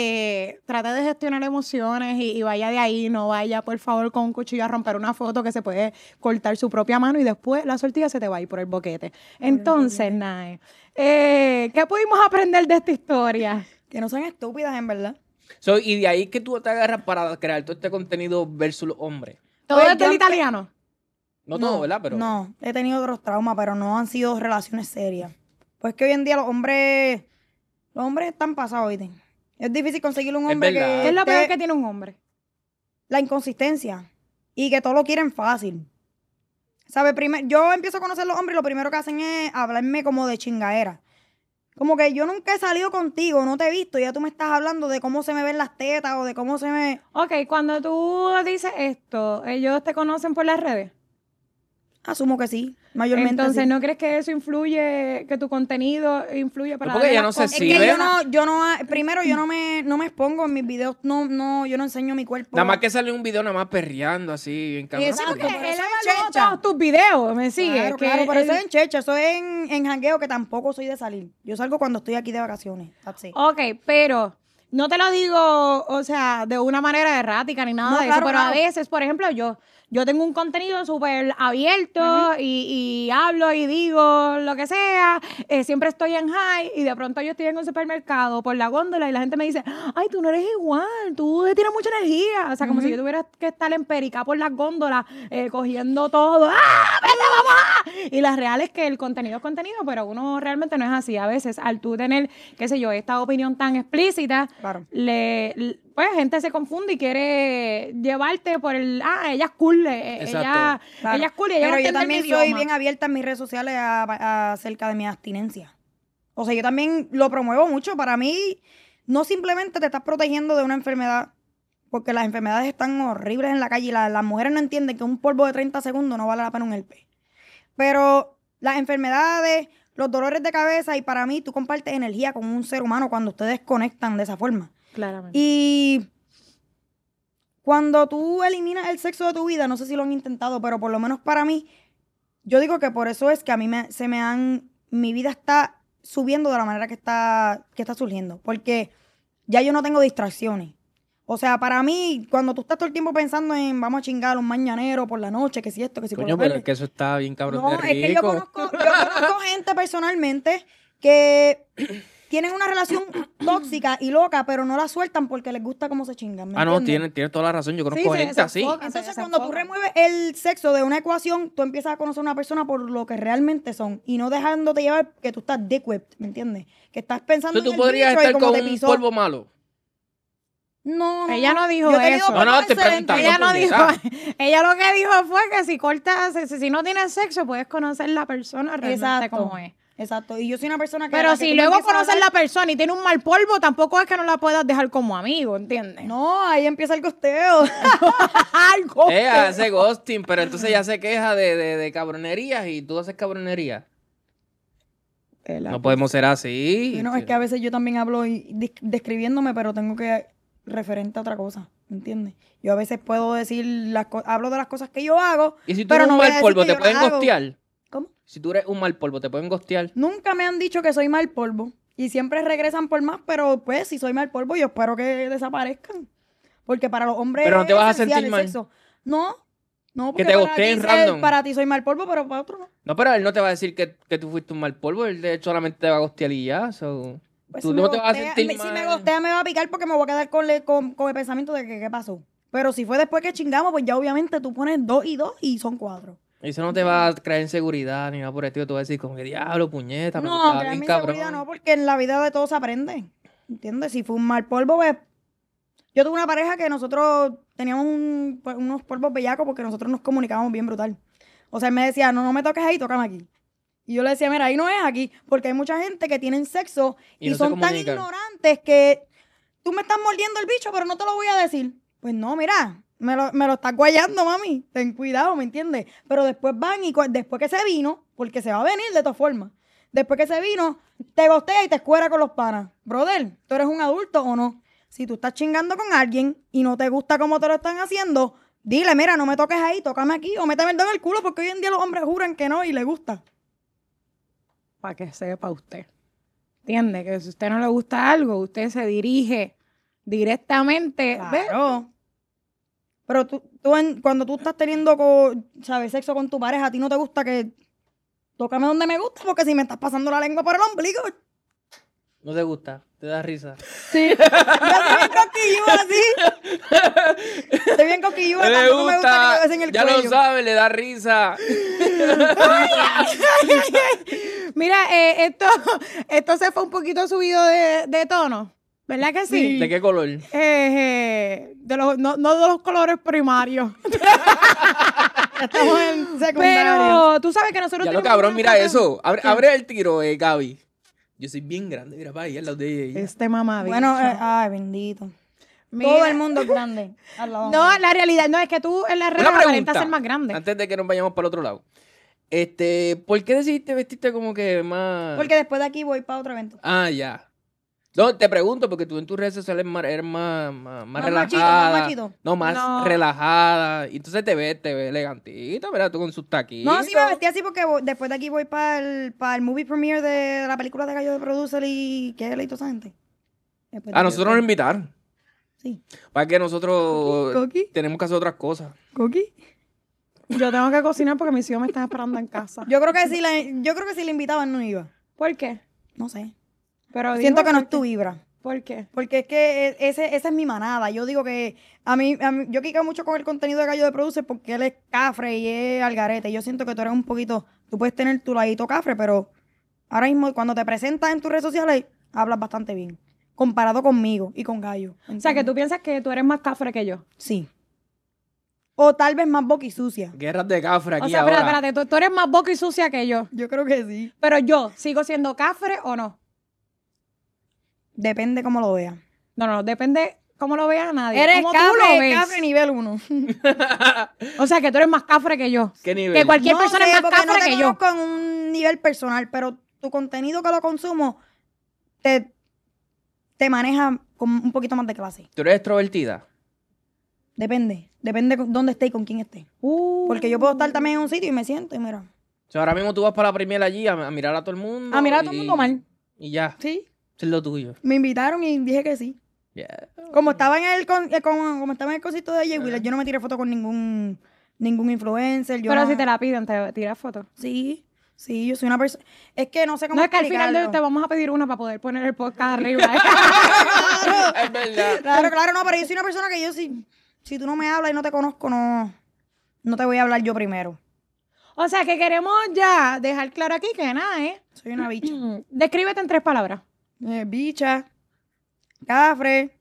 [SPEAKER 2] trate de gestionar emociones y vaya de ahí, no vaya, por favor, con un cuchillo a romper una foto que se puede cortar su propia mano y después la sortilla se te va a ir por el boquete. Entonces, Nae, ¿qué pudimos aprender de esta historia?
[SPEAKER 4] Que no sean estúpidas, en verdad.
[SPEAKER 3] Y de ahí que tú te agarras para crear todo este contenido versus los hombres.
[SPEAKER 2] ¿Todo
[SPEAKER 4] Pues
[SPEAKER 2] es del italiano?
[SPEAKER 3] No todo, ¿verdad? Pero...
[SPEAKER 4] No, he tenido otros traumas, pero no han sido relaciones serias. Pues que hoy en día los hombres están pasados, ¿viste? Es difícil conseguir un hombre
[SPEAKER 3] verdad.
[SPEAKER 2] ¿Qué es lo peor que tiene un hombre?
[SPEAKER 4] La inconsistencia y que todo lo quieren fácil. ¿Sabes? Yo empiezo a conocer a los hombres y lo primero que hacen es hablarme como de chingadera. Como que yo nunca he salido contigo, no te he visto, y ya tú me estás hablando de cómo se me ven las tetas o de cómo se me...
[SPEAKER 2] Ok, cuando tú dices esto, ¿ellos te conocen por las redes?
[SPEAKER 4] Asumo que sí, mayormente.
[SPEAKER 2] Entonces,
[SPEAKER 4] sí.
[SPEAKER 2] ¿no crees que eso influye, que tu contenido influye para
[SPEAKER 3] porque
[SPEAKER 2] darle
[SPEAKER 3] ya
[SPEAKER 2] las
[SPEAKER 3] no se
[SPEAKER 2] cosas?
[SPEAKER 3] Sí,
[SPEAKER 4] Es que
[SPEAKER 3] ¿ves?
[SPEAKER 4] primero yo no me expongo en mis videos, yo no enseño mi cuerpo.
[SPEAKER 3] Nada más que sale un video nada más perreando así, bien cabrón.
[SPEAKER 4] Exacto.
[SPEAKER 2] Porque
[SPEAKER 4] pero
[SPEAKER 2] él
[SPEAKER 4] eso es
[SPEAKER 2] evaluó
[SPEAKER 4] checha.
[SPEAKER 2] todos tus videos, ¿me sigue?
[SPEAKER 4] Claro, claro, pero eso es en checha, eso es en jangueo, que tampoco soy de salir. Yo salgo cuando estoy aquí de vacaciones. That's it.
[SPEAKER 2] Ok, pero no te lo digo, o sea, de una manera errática ni nada
[SPEAKER 4] No,
[SPEAKER 2] de
[SPEAKER 4] claro,
[SPEAKER 2] eso, pero a
[SPEAKER 4] claro.
[SPEAKER 2] veces, por ejemplo, yo tengo un contenido súper abierto y hablo y digo lo que sea, siempre estoy en high y de pronto yo estoy en un supermercado por la góndola y la gente me dice, ay, tú no eres igual, tú tienes mucha energía, o sea, como si yo tuviera que estar en perica por las góndolas cogiendo todo, ¡ah, vete, vamos! Y la real es que el contenido es contenido, pero uno realmente no es así. A veces, al tú tener, qué sé yo, esta opinión tan explícita,
[SPEAKER 4] Claro.
[SPEAKER 2] pues gente se confunde y quiere llevarte por el, ella es cool,
[SPEAKER 3] Exacto.
[SPEAKER 4] Claro.
[SPEAKER 2] ella es cool y ella va a
[SPEAKER 4] Pero yo
[SPEAKER 2] entender
[SPEAKER 4] también
[SPEAKER 2] mi
[SPEAKER 4] soy
[SPEAKER 2] idioma.
[SPEAKER 4] bien abierta en mis redes sociales acerca de mi abstinencia. O sea, yo también lo promuevo mucho. Para mí, no simplemente te estás protegiendo de una enfermedad, porque las enfermedades están horribles en la calle y las mujeres no entienden que un polvo de 30 segundos no vale la pena un herpes. Pero las enfermedades, los dolores de cabeza, y para mí tú compartes energía con un ser humano cuando ustedes conectan de esa forma.
[SPEAKER 2] Claramente.
[SPEAKER 4] Y cuando tú eliminas el sexo de tu vida, no sé si lo han intentado, pero por lo menos para mí, yo digo que por eso es que a mí mi vida está subiendo de la manera que está surgiendo, porque ya yo no tengo distracciones. O sea, para mí, cuando tú estás todo el tiempo pensando en vamos a chingar un mañanero por la noche, que si esto, que si por
[SPEAKER 3] Coño,
[SPEAKER 4] la
[SPEAKER 3] pero
[SPEAKER 4] tarde.
[SPEAKER 3] es que eso está bien cabrón
[SPEAKER 4] No,
[SPEAKER 3] de
[SPEAKER 4] es que yo
[SPEAKER 3] rico.
[SPEAKER 4] conozco gente personalmente que tienen una relación tóxica y loca, pero no la sueltan porque les gusta cómo se chingan. ¿me
[SPEAKER 3] No,
[SPEAKER 4] entiendes?
[SPEAKER 3] tienes toda la razón. Yo conozco
[SPEAKER 2] Sí, se
[SPEAKER 3] gente así.
[SPEAKER 2] desenfoca.
[SPEAKER 4] Entonces,
[SPEAKER 2] Se
[SPEAKER 4] cuando tú
[SPEAKER 2] desenfocan.
[SPEAKER 4] remueves el sexo de una ecuación, tú empiezas a conocer a una persona por lo que realmente son y no dejándote llevar que tú estás dick-whipped, ¿me entiendes? Que estás pensando
[SPEAKER 3] Entonces,
[SPEAKER 4] en
[SPEAKER 3] tú
[SPEAKER 4] el
[SPEAKER 3] podrías
[SPEAKER 4] bicho y
[SPEAKER 3] estar
[SPEAKER 4] como
[SPEAKER 3] con
[SPEAKER 4] te
[SPEAKER 3] un
[SPEAKER 4] pisó.
[SPEAKER 3] polvo malo.
[SPEAKER 4] No,
[SPEAKER 2] Ella no dijo
[SPEAKER 4] Yo he tenido
[SPEAKER 2] eso.
[SPEAKER 4] polvos
[SPEAKER 3] No, estoy
[SPEAKER 4] excelentes.
[SPEAKER 3] preguntando.
[SPEAKER 2] Ella no dijo,
[SPEAKER 3] puñeta.
[SPEAKER 2] ella lo que dijo fue que si cortas, si no tienes sexo, puedes conocer la persona realmente
[SPEAKER 4] Exacto.
[SPEAKER 2] como es.
[SPEAKER 4] Exacto. Y yo soy una persona que...
[SPEAKER 2] Pero
[SPEAKER 4] a la que
[SPEAKER 2] si
[SPEAKER 4] tú
[SPEAKER 2] luego
[SPEAKER 4] empiezas a
[SPEAKER 2] conoces
[SPEAKER 4] hablar-
[SPEAKER 2] la persona y tiene un mal polvo, tampoco es que no la puedas dejar como amigo, ¿entiendes?
[SPEAKER 4] No, ahí empieza el costeo.
[SPEAKER 2] Algo.
[SPEAKER 3] Ella hace ghosting, pero entonces ella se queja de cabronerías y tú haces cabronerías. No podemos ser así.
[SPEAKER 4] Bueno, es que a veces yo también hablo describiéndome, pero tengo que referente a otra cosa, ¿me entiendes? Yo a veces puedo decir hablo de las cosas que yo hago,
[SPEAKER 3] Y si tú
[SPEAKER 4] pero
[SPEAKER 3] eres
[SPEAKER 4] no
[SPEAKER 3] un
[SPEAKER 4] voy a
[SPEAKER 3] mal
[SPEAKER 4] decir
[SPEAKER 3] polvo,
[SPEAKER 4] que
[SPEAKER 3] te
[SPEAKER 4] yo
[SPEAKER 3] pueden
[SPEAKER 4] las hago.
[SPEAKER 3] gostear.
[SPEAKER 4] ¿Cómo?
[SPEAKER 3] Si tú eres un mal polvo, te pueden gostear.
[SPEAKER 4] Nunca me han dicho que soy mal polvo y siempre regresan por más, pero pues si soy mal polvo yo espero que desaparezcan, porque para los hombres
[SPEAKER 3] Pero no te
[SPEAKER 4] es
[SPEAKER 3] vas a
[SPEAKER 4] esencial
[SPEAKER 3] sentir
[SPEAKER 4] el
[SPEAKER 3] mal.
[SPEAKER 4] sexo. No, porque
[SPEAKER 3] te
[SPEAKER 4] para
[SPEAKER 3] gosteen
[SPEAKER 4] ti
[SPEAKER 3] random.
[SPEAKER 4] para ti soy mal polvo, pero para otro no.
[SPEAKER 3] No, pero él no te va a decir que tú fuiste un mal polvo. Él de hecho solamente te va a gostear y ya. So,
[SPEAKER 4] Pues
[SPEAKER 3] tú
[SPEAKER 4] si
[SPEAKER 3] no
[SPEAKER 4] me
[SPEAKER 3] te vas a
[SPEAKER 4] gostea-
[SPEAKER 3] sentir
[SPEAKER 4] me-
[SPEAKER 3] mal.
[SPEAKER 4] Si me gostea me va a picar porque me voy a quedar con el pensamiento de que qué pasó. Pero si fue después que chingamos, pues ya obviamente tú pones 2 y 2 y son 4.
[SPEAKER 3] Eso no te va a crear inseguridad ni nada por el estilo. Tú vas a decir como que diablo, puñeta, me
[SPEAKER 4] No,
[SPEAKER 3] gustaba
[SPEAKER 4] crearme
[SPEAKER 3] bien cabrón.
[SPEAKER 4] inseguridad no, porque en la vida de todos se aprende. ¿Entiendes? Si fue un mal polvo, pues Yo tuve una pareja que nosotros teníamos unos polvos bellacos porque nosotros nos comunicábamos bien brutal. O sea, él me decía, no me toques ahí, tócame aquí. Y yo le decía, mira, ahí no es aquí, porque hay mucha gente que tienen sexo y
[SPEAKER 3] no se
[SPEAKER 4] son tan
[SPEAKER 3] comunican.
[SPEAKER 4] ignorantes que tú me estás mordiendo el bicho, pero no te lo voy a decir. Pues no, mira, me lo estás guayando, mami. Ten cuidado, ¿me entiendes? Pero después van y después que se vino, porque se va a venir de todas formas, después que se vino, te gostea y te escuera con los panas. Brother, ¿tú eres un adulto o no? Si tú estás chingando con alguien y no te gusta cómo te lo están haciendo, dile, mira, no me toques ahí, tócame aquí o méteme el dedo en el culo, porque hoy en día los hombres juran que no y les gusta.
[SPEAKER 2] Para que sepa usted. ¿Entiende? Que si a usted no le gusta algo, usted se dirige directamente. ¿Ves?
[SPEAKER 4] Claro. Pero cuando tú estás teniendo, ¿sabes? Sexo con tu pareja, a ti no te gusta que tócame donde me gusta, porque si me estás pasando la lengua por el ombligo.
[SPEAKER 3] ¿No te gusta? ¿Te da risa?
[SPEAKER 4] Sí. Yo estoy bien coquilluda así. Estoy bien coquilluda.
[SPEAKER 3] Le
[SPEAKER 4] Tampoco me gusta que me besen el
[SPEAKER 3] ya
[SPEAKER 4] cuello.
[SPEAKER 3] lo sabe, le da risa.
[SPEAKER 2] Mira, esto se fue un poquito subido de tono. ¿Verdad que sí?
[SPEAKER 3] ¿De qué color?
[SPEAKER 2] No de los colores primarios.
[SPEAKER 4] Estamos en secundario.
[SPEAKER 2] Pero tú sabes que nosotros
[SPEAKER 3] Ya lo
[SPEAKER 2] tenemos
[SPEAKER 3] cabrón,
[SPEAKER 2] una
[SPEAKER 3] mira
[SPEAKER 2] cosa-
[SPEAKER 3] eso. Abre el tiro, Gaby. Yo soy bien grande, mira, para ahí al lado de ella.
[SPEAKER 2] Este mamabicho.
[SPEAKER 4] Bueno, ay, bendito.
[SPEAKER 2] Mira.
[SPEAKER 4] Todo el mundo es grande. Al lado
[SPEAKER 2] No,
[SPEAKER 4] mío.
[SPEAKER 2] la realidad no es que tú en las redes
[SPEAKER 3] Una
[SPEAKER 2] aparentas
[SPEAKER 3] pregunta,
[SPEAKER 2] ser más grande.
[SPEAKER 3] antes de que nos vayamos para el otro lado. ¿Por qué decidiste vestirte como que más...?
[SPEAKER 4] Porque después de aquí voy para otro evento.
[SPEAKER 3] Ah, ya. No, te pregunto, porque tú en tus redes sociales eres más
[SPEAKER 4] Más
[SPEAKER 3] relajada.
[SPEAKER 4] machito, más machito.
[SPEAKER 3] No, más
[SPEAKER 2] No.
[SPEAKER 3] relajada. Y entonces te ves elegantita, ¿verdad? Tú con sus taquitos.
[SPEAKER 4] No, sí me vestí así porque después de aquí voy para el movie premiere de la película de Gallo de Producer y ¿qué le hizo esa gente? Después de
[SPEAKER 3] A
[SPEAKER 4] aquí
[SPEAKER 3] nosotros
[SPEAKER 4] voy.
[SPEAKER 3] nos invitaron.
[SPEAKER 4] Sí.
[SPEAKER 3] Para que nosotros
[SPEAKER 2] Coqui.
[SPEAKER 3] tenemos que hacer otras cosas.
[SPEAKER 4] ¿Coqui?
[SPEAKER 2] Yo tengo que cocinar porque mis hijos me están esperando en casa.
[SPEAKER 4] Yo creo que si le invitaban no iba.
[SPEAKER 2] ¿Por qué?
[SPEAKER 4] No sé.
[SPEAKER 2] Pero
[SPEAKER 4] Siento
[SPEAKER 2] digo,
[SPEAKER 4] que no es
[SPEAKER 2] ¿por
[SPEAKER 4] tu
[SPEAKER 2] qué?
[SPEAKER 4] vibra.
[SPEAKER 2] ¿Por qué?
[SPEAKER 4] Porque es que esa es mi manada. Yo digo que a mí yo quico mucho con el contenido de Gallo de Producer porque él es cafre y es algarete. Yo siento que tú eres un poquito, tú puedes tener tu ladito cafre, pero ahora mismo cuando te presentas en tus redes sociales, hablas bastante bien. Comparado conmigo y con Gallo.
[SPEAKER 2] O sea, que tú piensas que tú eres más cafre que yo.
[SPEAKER 4] Sí. O tal vez más boquisucia.
[SPEAKER 3] Guerras de cafre aquí
[SPEAKER 2] O sea,
[SPEAKER 3] ahora.
[SPEAKER 2] espérate, tú eres más boca y sucia que yo.
[SPEAKER 4] Yo creo que sí.
[SPEAKER 2] Pero yo, ¿sigo siendo cafre o no?
[SPEAKER 4] Depende cómo lo veas.
[SPEAKER 2] No, depende cómo lo vea nadie.
[SPEAKER 4] Eres
[SPEAKER 2] Como tú lo
[SPEAKER 4] cafre,
[SPEAKER 2] ves.
[SPEAKER 4] cafre nivel 1.
[SPEAKER 2] O sea, que tú eres más cafre que yo.
[SPEAKER 3] ¿Qué nivel?
[SPEAKER 2] Que cualquier persona es más
[SPEAKER 4] porque no
[SPEAKER 2] cafre
[SPEAKER 4] te
[SPEAKER 2] que yo.
[SPEAKER 4] conozco en un nivel personal, pero tu contenido que lo consumo te maneja con un poquito más de clase.
[SPEAKER 3] ¿Tú eres extrovertida?
[SPEAKER 4] Depende con dónde esté y con quién esté. Porque yo puedo estar también en un sitio y me siento y mira.
[SPEAKER 3] O sea, ahora mismo tú vas para la premier allí a mirar a todo el mundo.
[SPEAKER 2] A mirar a todo el mundo mal.
[SPEAKER 3] Y ya.
[SPEAKER 4] Sí,
[SPEAKER 3] Eso es lo tuyo.
[SPEAKER 4] me invitaron y dije que sí.
[SPEAKER 3] Yeah.
[SPEAKER 4] Como estaba en el como estaba en el concierto de Jay Wheeler, yo no me tiré foto con ningún influencer. Yo
[SPEAKER 2] Pero
[SPEAKER 4] no-
[SPEAKER 2] si te la piden, te tiras fotos.
[SPEAKER 4] Sí, yo soy una persona. Es que no sé cómo
[SPEAKER 2] No, es que al final
[SPEAKER 4] explicarlo.
[SPEAKER 2] te vamos a pedir una para poder poner el podcast arriba.
[SPEAKER 3] Es verdad.
[SPEAKER 4] Claro, no, pero yo soy una persona que yo si tú no me hablas y no te conozco, no te voy a hablar yo primero.
[SPEAKER 2] O sea, que queremos ya dejar claro aquí que nada, ¿eh?
[SPEAKER 4] Soy una bicha.
[SPEAKER 2] Descríbete en 3 palabras.
[SPEAKER 4] Bicha, cafre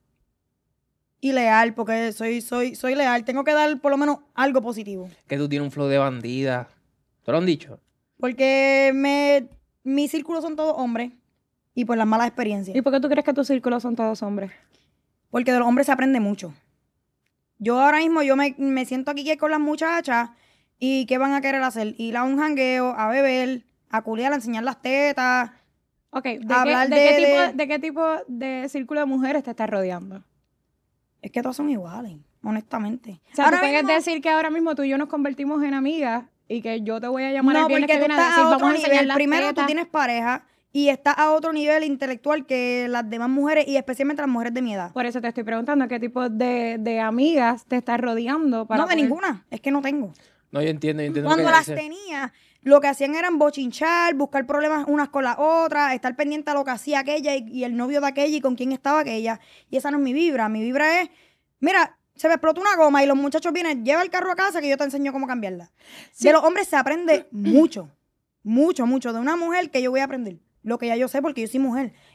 [SPEAKER 4] y leal, porque soy leal. Tengo que dar por lo menos algo positivo.
[SPEAKER 3] Que tú tienes un flow de bandida. ¿Te lo han dicho?
[SPEAKER 4] Porque mis círculos son todos hombres y por las malas experiencias.
[SPEAKER 2] ¿Y por qué tú crees que tus círculos son todos hombres?
[SPEAKER 4] Porque de los hombres se aprende mucho. Yo ahora mismo me siento aquí con las muchachas y ¿qué van a querer hacer? Ir a un jangueo, a beber, a culiar, a enseñar las tetas.
[SPEAKER 2] Ok,
[SPEAKER 4] Hablar
[SPEAKER 2] ¿de qué tipo de círculo de mujeres te estás rodeando?
[SPEAKER 4] Es que todas son iguales, honestamente.
[SPEAKER 2] O sea,
[SPEAKER 4] Ahora
[SPEAKER 2] tú puedes
[SPEAKER 4] mismo-
[SPEAKER 2] decir que ahora mismo tú y yo nos convertimos en amigas y que yo te voy a llamar el
[SPEAKER 4] No,
[SPEAKER 2] viernes
[SPEAKER 4] porque
[SPEAKER 2] que
[SPEAKER 4] tú
[SPEAKER 2] viene a
[SPEAKER 4] estás
[SPEAKER 2] decir,
[SPEAKER 4] a
[SPEAKER 2] vamos
[SPEAKER 4] otro
[SPEAKER 2] a enseñar
[SPEAKER 4] nivel.
[SPEAKER 2] las
[SPEAKER 4] Primero
[SPEAKER 2] tetas.
[SPEAKER 4] tú tienes pareja y estás a otro nivel intelectual que las demás mujeres y especialmente las mujeres de mi edad.
[SPEAKER 2] Por eso te estoy preguntando qué tipo de amigas te estás rodeando para
[SPEAKER 4] No, de
[SPEAKER 2] poder-
[SPEAKER 4] ninguna. Es que no tengo.
[SPEAKER 3] No, yo entiendo lo
[SPEAKER 4] Cuando
[SPEAKER 3] que
[SPEAKER 4] las
[SPEAKER 3] dices.
[SPEAKER 4] tenía, lo que hacían eran bochinchar, buscar problemas unas con las otras, estar pendiente a lo que hacía aquella y el novio de aquella y con quién estaba aquella. Y esa no es mi vibra. Mi vibra es, mira, se me explotó una goma y los muchachos vienen, lleva el carro a casa que yo te enseño cómo cambiarla. De los hombres se aprende mucho, mucho, mucho. De una mujer que yo voy a aprender. Lo que ya yo sé porque yo soy mujer.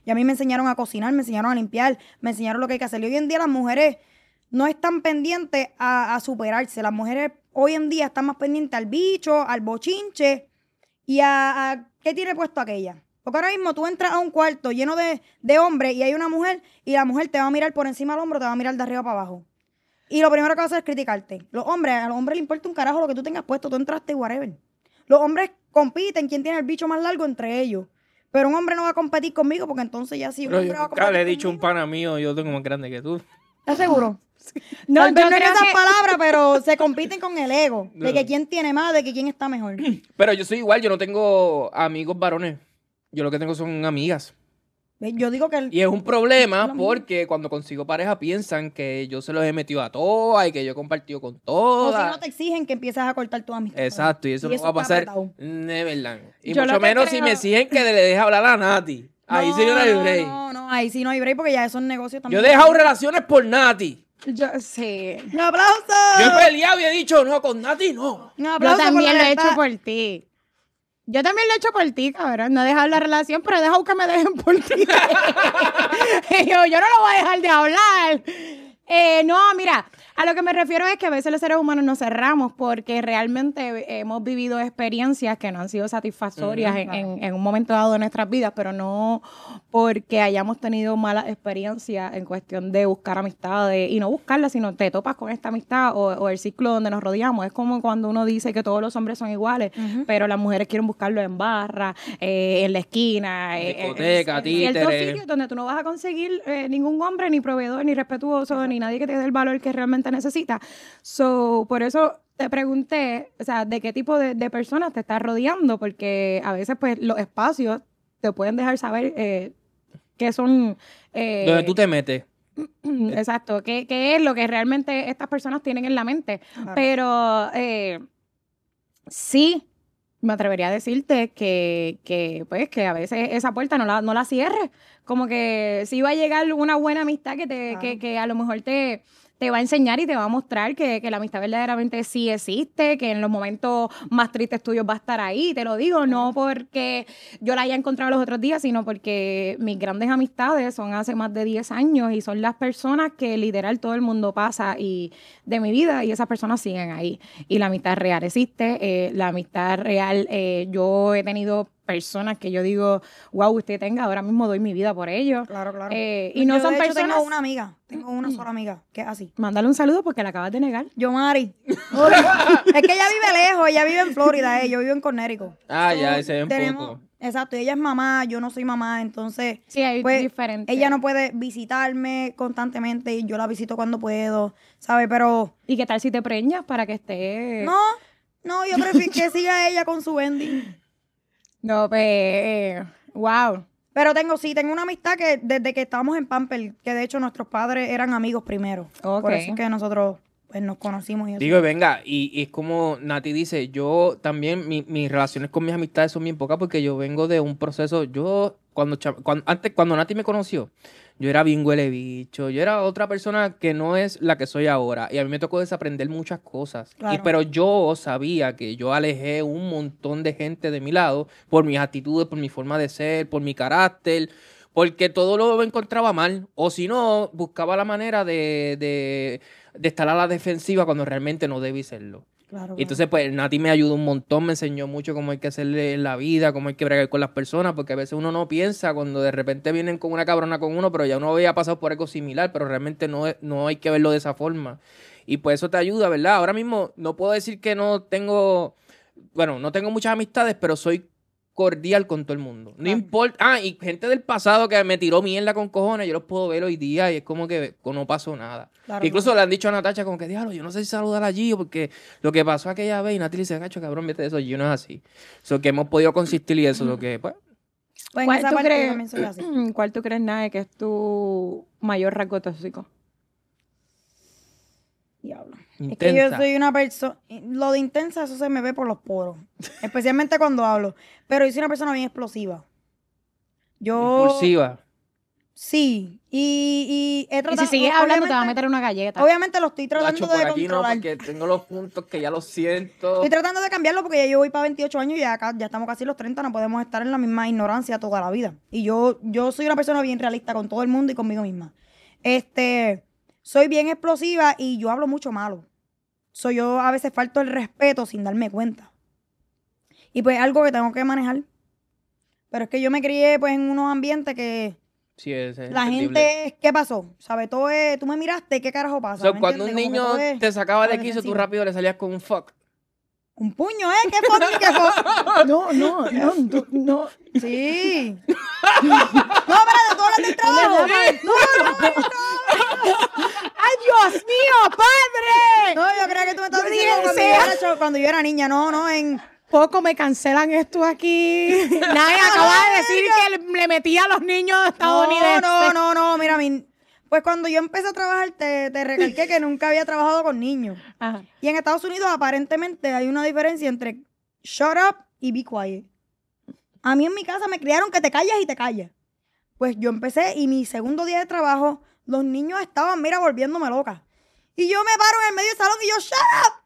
[SPEAKER 4] Y a mí me enseñaron a cocinar, me enseñaron a limpiar, me enseñaron lo que hay que hacer. Y hoy en día las mujeres no están pendientes a superarse. Las mujeres hoy en día están más pendientes al bicho, al bochinche y a ¿qué tiene puesto aquella? Porque ahora mismo tú entras a un cuarto lleno de hombres y hay una mujer y la mujer te va a mirar por encima del hombro, te va a mirar de arriba para abajo. Y lo primero que va a hacer es criticarte. A los hombres les importa un carajo lo que tú tengas puesto, tú entraste, whatever. Los hombres compiten quién tiene el bicho más largo entre ellos. Pero un hombre no va a competir conmigo porque entonces ya sí un
[SPEAKER 3] Pero
[SPEAKER 4] hombre
[SPEAKER 3] yo
[SPEAKER 4] va a
[SPEAKER 3] nunca
[SPEAKER 4] competir
[SPEAKER 3] le he dicho a un
[SPEAKER 4] conmigo.
[SPEAKER 3] pana mío, yo tengo más grande que tú.
[SPEAKER 4] ¿Estás seguro?
[SPEAKER 2] No,
[SPEAKER 4] Tal vez
[SPEAKER 2] yo
[SPEAKER 4] no en
[SPEAKER 2] creo
[SPEAKER 4] esas
[SPEAKER 2] que-
[SPEAKER 4] palabras, pero se compiten con el ego.
[SPEAKER 3] No.
[SPEAKER 4] De que quién tiene más, de que quién está mejor.
[SPEAKER 3] Pero yo soy igual, yo no tengo amigos varones. Yo lo que tengo son amigas.
[SPEAKER 4] Yo digo que...
[SPEAKER 3] Y es un problema
[SPEAKER 4] Lo
[SPEAKER 3] porque cuando consigo pareja piensan que yo se los he metido a todas y que yo he compartido con
[SPEAKER 4] O si
[SPEAKER 3] todas.
[SPEAKER 4] no te exigen que empieces a cortar tu amistad.
[SPEAKER 3] Exacto, y eso no va a
[SPEAKER 4] está
[SPEAKER 3] pasar
[SPEAKER 4] apretado.
[SPEAKER 3] Neverland. Y
[SPEAKER 2] Yo
[SPEAKER 3] mucho
[SPEAKER 2] lo que
[SPEAKER 3] menos si
[SPEAKER 2] creo-
[SPEAKER 3] me exigen que le deje hablar a Nati. Ahí sí yo no hay break.
[SPEAKER 4] No, ahí sí no hay break porque ya esos negocios también.
[SPEAKER 3] Yo he dejado relaciones por Nati.
[SPEAKER 2] Sí.
[SPEAKER 4] ¡Un aplauso!
[SPEAKER 3] Yo he peleado y he dicho, no, con Nati no.
[SPEAKER 4] Un
[SPEAKER 2] Yo
[SPEAKER 4] aplauso por
[SPEAKER 2] también
[SPEAKER 4] la
[SPEAKER 2] lo he hecho
[SPEAKER 4] lealtad.
[SPEAKER 2] por ti. Yo también lo he hecho por ti, cabrón. No he dejado la relación, pero he dejado que me dejen por ti. yo no lo voy a dejar de hablar. No, mira, a lo que me refiero es que a veces los seres humanos nos cerramos porque realmente hemos vivido experiencias que no han sido satisfactorias en un momento dado de nuestras vidas, pero no porque hayamos tenido malas experiencias en cuestión de buscar amistades y no buscarlas, sino te topas con esta amistad o el ciclo donde nos rodeamos. Es como cuando uno dice que todos los hombres son iguales, pero las mujeres quieren buscarlo en barra, en la esquina,
[SPEAKER 3] Discoteca,
[SPEAKER 2] en ciertos
[SPEAKER 3] títeres.
[SPEAKER 2] sitios donde tú no vas a conseguir ningún hombre, ni proveedor, ni respetuoso, ni nadie que te dé el valor que realmente necesitas. So, por eso te pregunté, o sea, de qué tipo de personas te estás rodeando, porque a veces, pues, los espacios te pueden dejar saber qué son...
[SPEAKER 3] Donde tú te metes.
[SPEAKER 2] Exacto, qué es lo que realmente estas personas tienen en la mente.
[SPEAKER 4] Claro.
[SPEAKER 2] Pero sí, me atrevería a decirte pues, que a veces esa puerta no la cierres. Como que sí va a llegar una buena amistad
[SPEAKER 4] Claro.
[SPEAKER 2] que a lo mejor te va a enseñar y te va a mostrar que la amistad verdaderamente sí existe, que en los momentos más tristes tuyos va a estar ahí. Te lo digo, no porque yo la haya encontrado los otros días, sino porque mis grandes amistades son hace más de 10 años y son las personas que literal todo el mundo pasa de mi vida y esas personas siguen ahí. Y la amistad real existe, la amistad real, yo he tenido personas que yo digo, wow, usted tenga, ahora mismo doy mi vida por ellos.
[SPEAKER 4] Claro, claro.
[SPEAKER 2] Y no
[SPEAKER 4] Yo,
[SPEAKER 2] son
[SPEAKER 4] de hecho,
[SPEAKER 2] personas...
[SPEAKER 4] tengo una amiga. Tengo una sola amiga que es así.
[SPEAKER 2] Mándale un saludo porque la acabas de negar.
[SPEAKER 4] Yo, Mari. Es que ella vive lejos. Ella vive en Florida. Yo vivo en Connecticut.
[SPEAKER 3] Ah, ya,
[SPEAKER 4] So,
[SPEAKER 3] ese es un
[SPEAKER 4] tenemos-
[SPEAKER 3] poco.
[SPEAKER 4] Exacto. Ella es mamá. Yo no soy mamá. Entonces,
[SPEAKER 2] Sí, hay
[SPEAKER 4] pues,
[SPEAKER 2] diferentes.
[SPEAKER 4] ella no puede visitarme constantemente. Y yo la visito cuando puedo. ¿Sabes? Pero...
[SPEAKER 2] ¿Y qué tal si te preñas para que esté...?
[SPEAKER 4] No, yo prefiero que siga ella con su Bendy.
[SPEAKER 2] No, pues... wow.
[SPEAKER 4] Pero tengo una amistad que desde que estábamos en Pamper, que de hecho nuestros padres eran amigos primero.
[SPEAKER 2] Ok.
[SPEAKER 4] Por eso es que nosotros pues, nos conocimos y eso.
[SPEAKER 3] Digo, venga, y es como Nati dice, yo también, mis relaciones con mis amistades son bien pocas porque yo vengo de un proceso, cuando Nati me conoció, yo era bien huele bicho, yo era otra persona que no es la que soy ahora, y a mí me tocó desaprender muchas cosas,
[SPEAKER 4] Claro.
[SPEAKER 3] pero yo sabía que yo alejé un montón de gente de mi lado por mis actitudes, por mi forma de ser, por mi carácter, porque todo lo encontraba mal, o si no, buscaba la manera de estar a la defensiva cuando realmente no debí serlo.
[SPEAKER 4] Claro,
[SPEAKER 3] Y entonces, pues, Nati me ayudó un montón, me enseñó mucho cómo hay que hacerle en la vida, cómo hay que bregar con las personas, porque a veces uno no piensa cuando de repente vienen con una cabrona con uno, pero ya uno había pasado por algo similar, pero realmente no hay que verlo de esa forma. Y pues eso te ayuda, ¿verdad? Ahora mismo no puedo decir que no tengo muchas amistades, pero soy cordial con todo el mundo. No
[SPEAKER 4] Claro.
[SPEAKER 3] importa. Y gente del pasado que me tiró mierda con cojones, yo los puedo ver hoy día y es como que no pasó nada.
[SPEAKER 4] Claro,
[SPEAKER 3] Incluso
[SPEAKER 4] claro.
[SPEAKER 3] le han dicho a Natacha como que, diablo, yo no sé si saludar a Gio porque lo que pasó aquella vez y Nati le dice, gacho, cabrón, vete de eso, Gio no es así. Eso que hemos podido consistir y eso, lo que, pues,
[SPEAKER 4] Pues en esa parte yo también soy así.
[SPEAKER 2] ¿Cuál tú crees, Nae, que es tu mayor rasgo tóxico?
[SPEAKER 4] Diablo.
[SPEAKER 3] intensa.
[SPEAKER 4] Es que yo soy una persona... Lo de intensa, eso se me ve por los poros. Especialmente cuando hablo. Pero yo soy una persona bien explosiva. Yo...
[SPEAKER 3] Impulsiva.
[SPEAKER 4] Sí. Y he
[SPEAKER 2] Y
[SPEAKER 4] tratado...
[SPEAKER 2] si sigues hablando, te va a
[SPEAKER 4] obviamente-
[SPEAKER 2] meter una galleta.
[SPEAKER 4] Obviamente lo estoy tratando
[SPEAKER 3] Nacho,
[SPEAKER 4] de
[SPEAKER 3] por aquí no,
[SPEAKER 4] controlar.
[SPEAKER 3] porque tengo los puntos que ya lo siento.
[SPEAKER 4] Estoy tratando de cambiarlo porque ya yo voy para 28 años y ya estamos casi los 30, no podemos estar en la misma ignorancia toda la vida. Y yo soy una persona bien realista con todo el mundo y conmigo misma. Soy bien explosiva y yo hablo mucho malo. Yo a veces falto el respeto sin darme cuenta. Y pues es algo que tengo que manejar. Pero es que yo me crié pues en unos ambientes que
[SPEAKER 3] Sí, ese es
[SPEAKER 4] la
[SPEAKER 3] entendible.
[SPEAKER 4] gente, ¿qué pasó? ¿Sabes? Todo es, tú me miraste, ¿qué carajo pasa?
[SPEAKER 3] So,
[SPEAKER 4] ¿Me
[SPEAKER 3] cuando un
[SPEAKER 4] entiendes? Como que
[SPEAKER 3] niño
[SPEAKER 4] todo es
[SPEAKER 3] te sacaba de
[SPEAKER 4] todo
[SPEAKER 3] quicio, tú
[SPEAKER 4] defensivo.
[SPEAKER 3] rápido le salías con un fuck.
[SPEAKER 4] Un puño, ¿eh? ¿Qué fuck? ¿Qué fuck?
[SPEAKER 2] No.
[SPEAKER 4] Sí. No, espérate, tú hablas del trabajo.
[SPEAKER 2] ¡Ay, Dios mío, padre!
[SPEAKER 4] No, yo creo que tú me estás
[SPEAKER 2] Yo
[SPEAKER 4] diciendo
[SPEAKER 2] dije,
[SPEAKER 4] cuando yo era niña. No, en...
[SPEAKER 2] Poco me cancelan esto aquí. Nadie acaba de decir que le metía a los niños estadounidenses.
[SPEAKER 4] No, mira, pues cuando yo empecé a trabajar, te recalqué que nunca había trabajado con niños.
[SPEAKER 2] Ajá.
[SPEAKER 4] Y en Estados Unidos, aparentemente, hay una diferencia entre shut up y be quiet. A mí en mi casa me criaron que te callas y te callas. Pues yo empecé y mi segundo día de trabajo, los niños estaban, mira, volviéndome loca. Y yo me paro en el medio del salón y yo, shut up.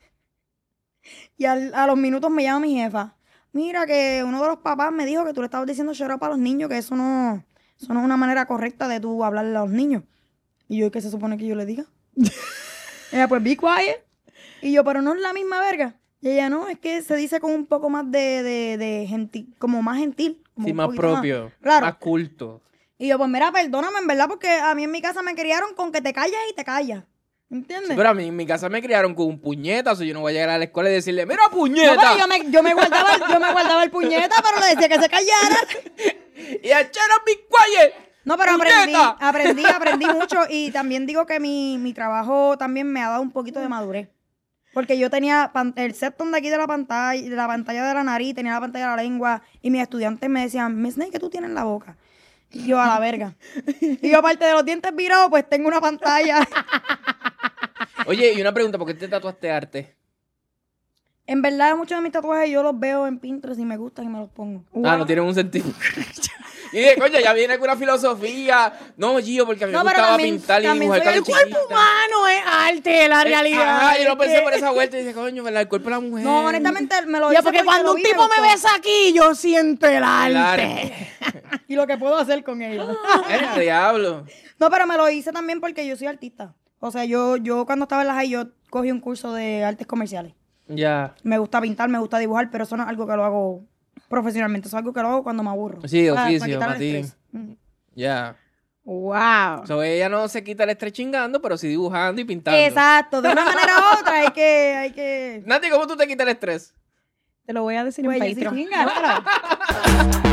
[SPEAKER 4] Y a los minutos me llama mi jefa. Mira que uno de los papás me dijo que tú le estabas diciendo shut up a los niños, que eso no es una manera correcta de tú hablarle a los niños. Y yo, ¿qué se supone que yo le diga? Ella, pues, be quiet. Y yo, pero no es la misma verga. Y ella, no, es que se dice con un poco más de gentil, como más gentil. Como
[SPEAKER 3] Sí,
[SPEAKER 4] un
[SPEAKER 3] más
[SPEAKER 4] poquito
[SPEAKER 3] propio.
[SPEAKER 4] Claro.
[SPEAKER 3] Más culto.
[SPEAKER 4] Y yo, pues mira, perdóname, en verdad, porque a mí en mi casa me criaron con que te callas y te callas. ¿Entiendes?
[SPEAKER 3] Sí, pero a mí en mi casa me criaron con un puñetazo. Yo no voy a llegar a la escuela y decirle, ¡mira,
[SPEAKER 4] No,
[SPEAKER 3] puñeta!
[SPEAKER 4] pero yo me guardaba el puñeta, pero le decía que se callara.
[SPEAKER 3] Y a echar a mi quiet.
[SPEAKER 4] No, pero
[SPEAKER 3] ¡Puñeta!
[SPEAKER 4] aprendí mucho y también digo que mi trabajo también me ha dado un poquito de madurez. Porque yo tenía el septum de aquí de la pantalla de la nariz, tenía la pantalla de la lengua y mis estudiantes me decían, Miss Snake, ¿qué tú tienes en la boca? Y yo, a la verga. Y yo, aparte de los dientes virados, pues tengo una pantalla.
[SPEAKER 3] Oye, y una pregunta, ¿por qué te tatuaste arte?
[SPEAKER 4] En verdad, muchos de mis tatuajes yo los veo en Pinterest y me gustan y me los pongo.
[SPEAKER 3] Ah, no tienen un sentido. Y dije, coño, ya viene con una filosofía. No, Gio, porque a mí me
[SPEAKER 4] No, pero
[SPEAKER 3] gustaba
[SPEAKER 4] también-
[SPEAKER 3] pintar y
[SPEAKER 4] también
[SPEAKER 3] dibujar
[SPEAKER 4] soy
[SPEAKER 3] cuando
[SPEAKER 4] el
[SPEAKER 3] chiquita.
[SPEAKER 2] Humano es arte, la realidad.
[SPEAKER 3] Ajá, yo lo pensé
[SPEAKER 2] Es
[SPEAKER 3] por
[SPEAKER 2] que-
[SPEAKER 3] esa vuelta y dije, coño, ¿verdad? El cuerpo de la mujer.
[SPEAKER 4] No, honestamente me lo
[SPEAKER 2] Ya,
[SPEAKER 4] hice
[SPEAKER 2] porque cuando
[SPEAKER 4] lo
[SPEAKER 2] un
[SPEAKER 4] vi,
[SPEAKER 2] tipo me
[SPEAKER 4] gustó.
[SPEAKER 2] besa aquí, yo siento el
[SPEAKER 3] El
[SPEAKER 2] arte.
[SPEAKER 3] arte.
[SPEAKER 4] Y lo que puedo hacer con ellos.
[SPEAKER 3] El diablo.
[SPEAKER 4] No, pero me lo hice también porque yo soy artista. O sea, yo cuando estaba en la high, yo cogí un curso de artes comerciales.
[SPEAKER 3] Ya.
[SPEAKER 4] Me gusta pintar, me gusta dibujar, pero eso no es algo que lo hago profesionalmente. Eso es algo que lo hago cuando me aburro.
[SPEAKER 3] Sí,
[SPEAKER 4] Para
[SPEAKER 3] oficio,
[SPEAKER 4] quitarme
[SPEAKER 3] para
[SPEAKER 4] el
[SPEAKER 3] ti.
[SPEAKER 4] estrés.
[SPEAKER 3] Ya.
[SPEAKER 2] Wow.
[SPEAKER 3] So, ella no se quita el estrés chingando, pero sí dibujando y pintando.
[SPEAKER 4] Exacto, de una manera u otra hay que...
[SPEAKER 3] Nati, ¿cómo tú te quitas el estrés?
[SPEAKER 2] Te lo voy a decir
[SPEAKER 4] Pues,
[SPEAKER 2] en
[SPEAKER 4] Jessy
[SPEAKER 2] Patreon.
[SPEAKER 4] Chinga.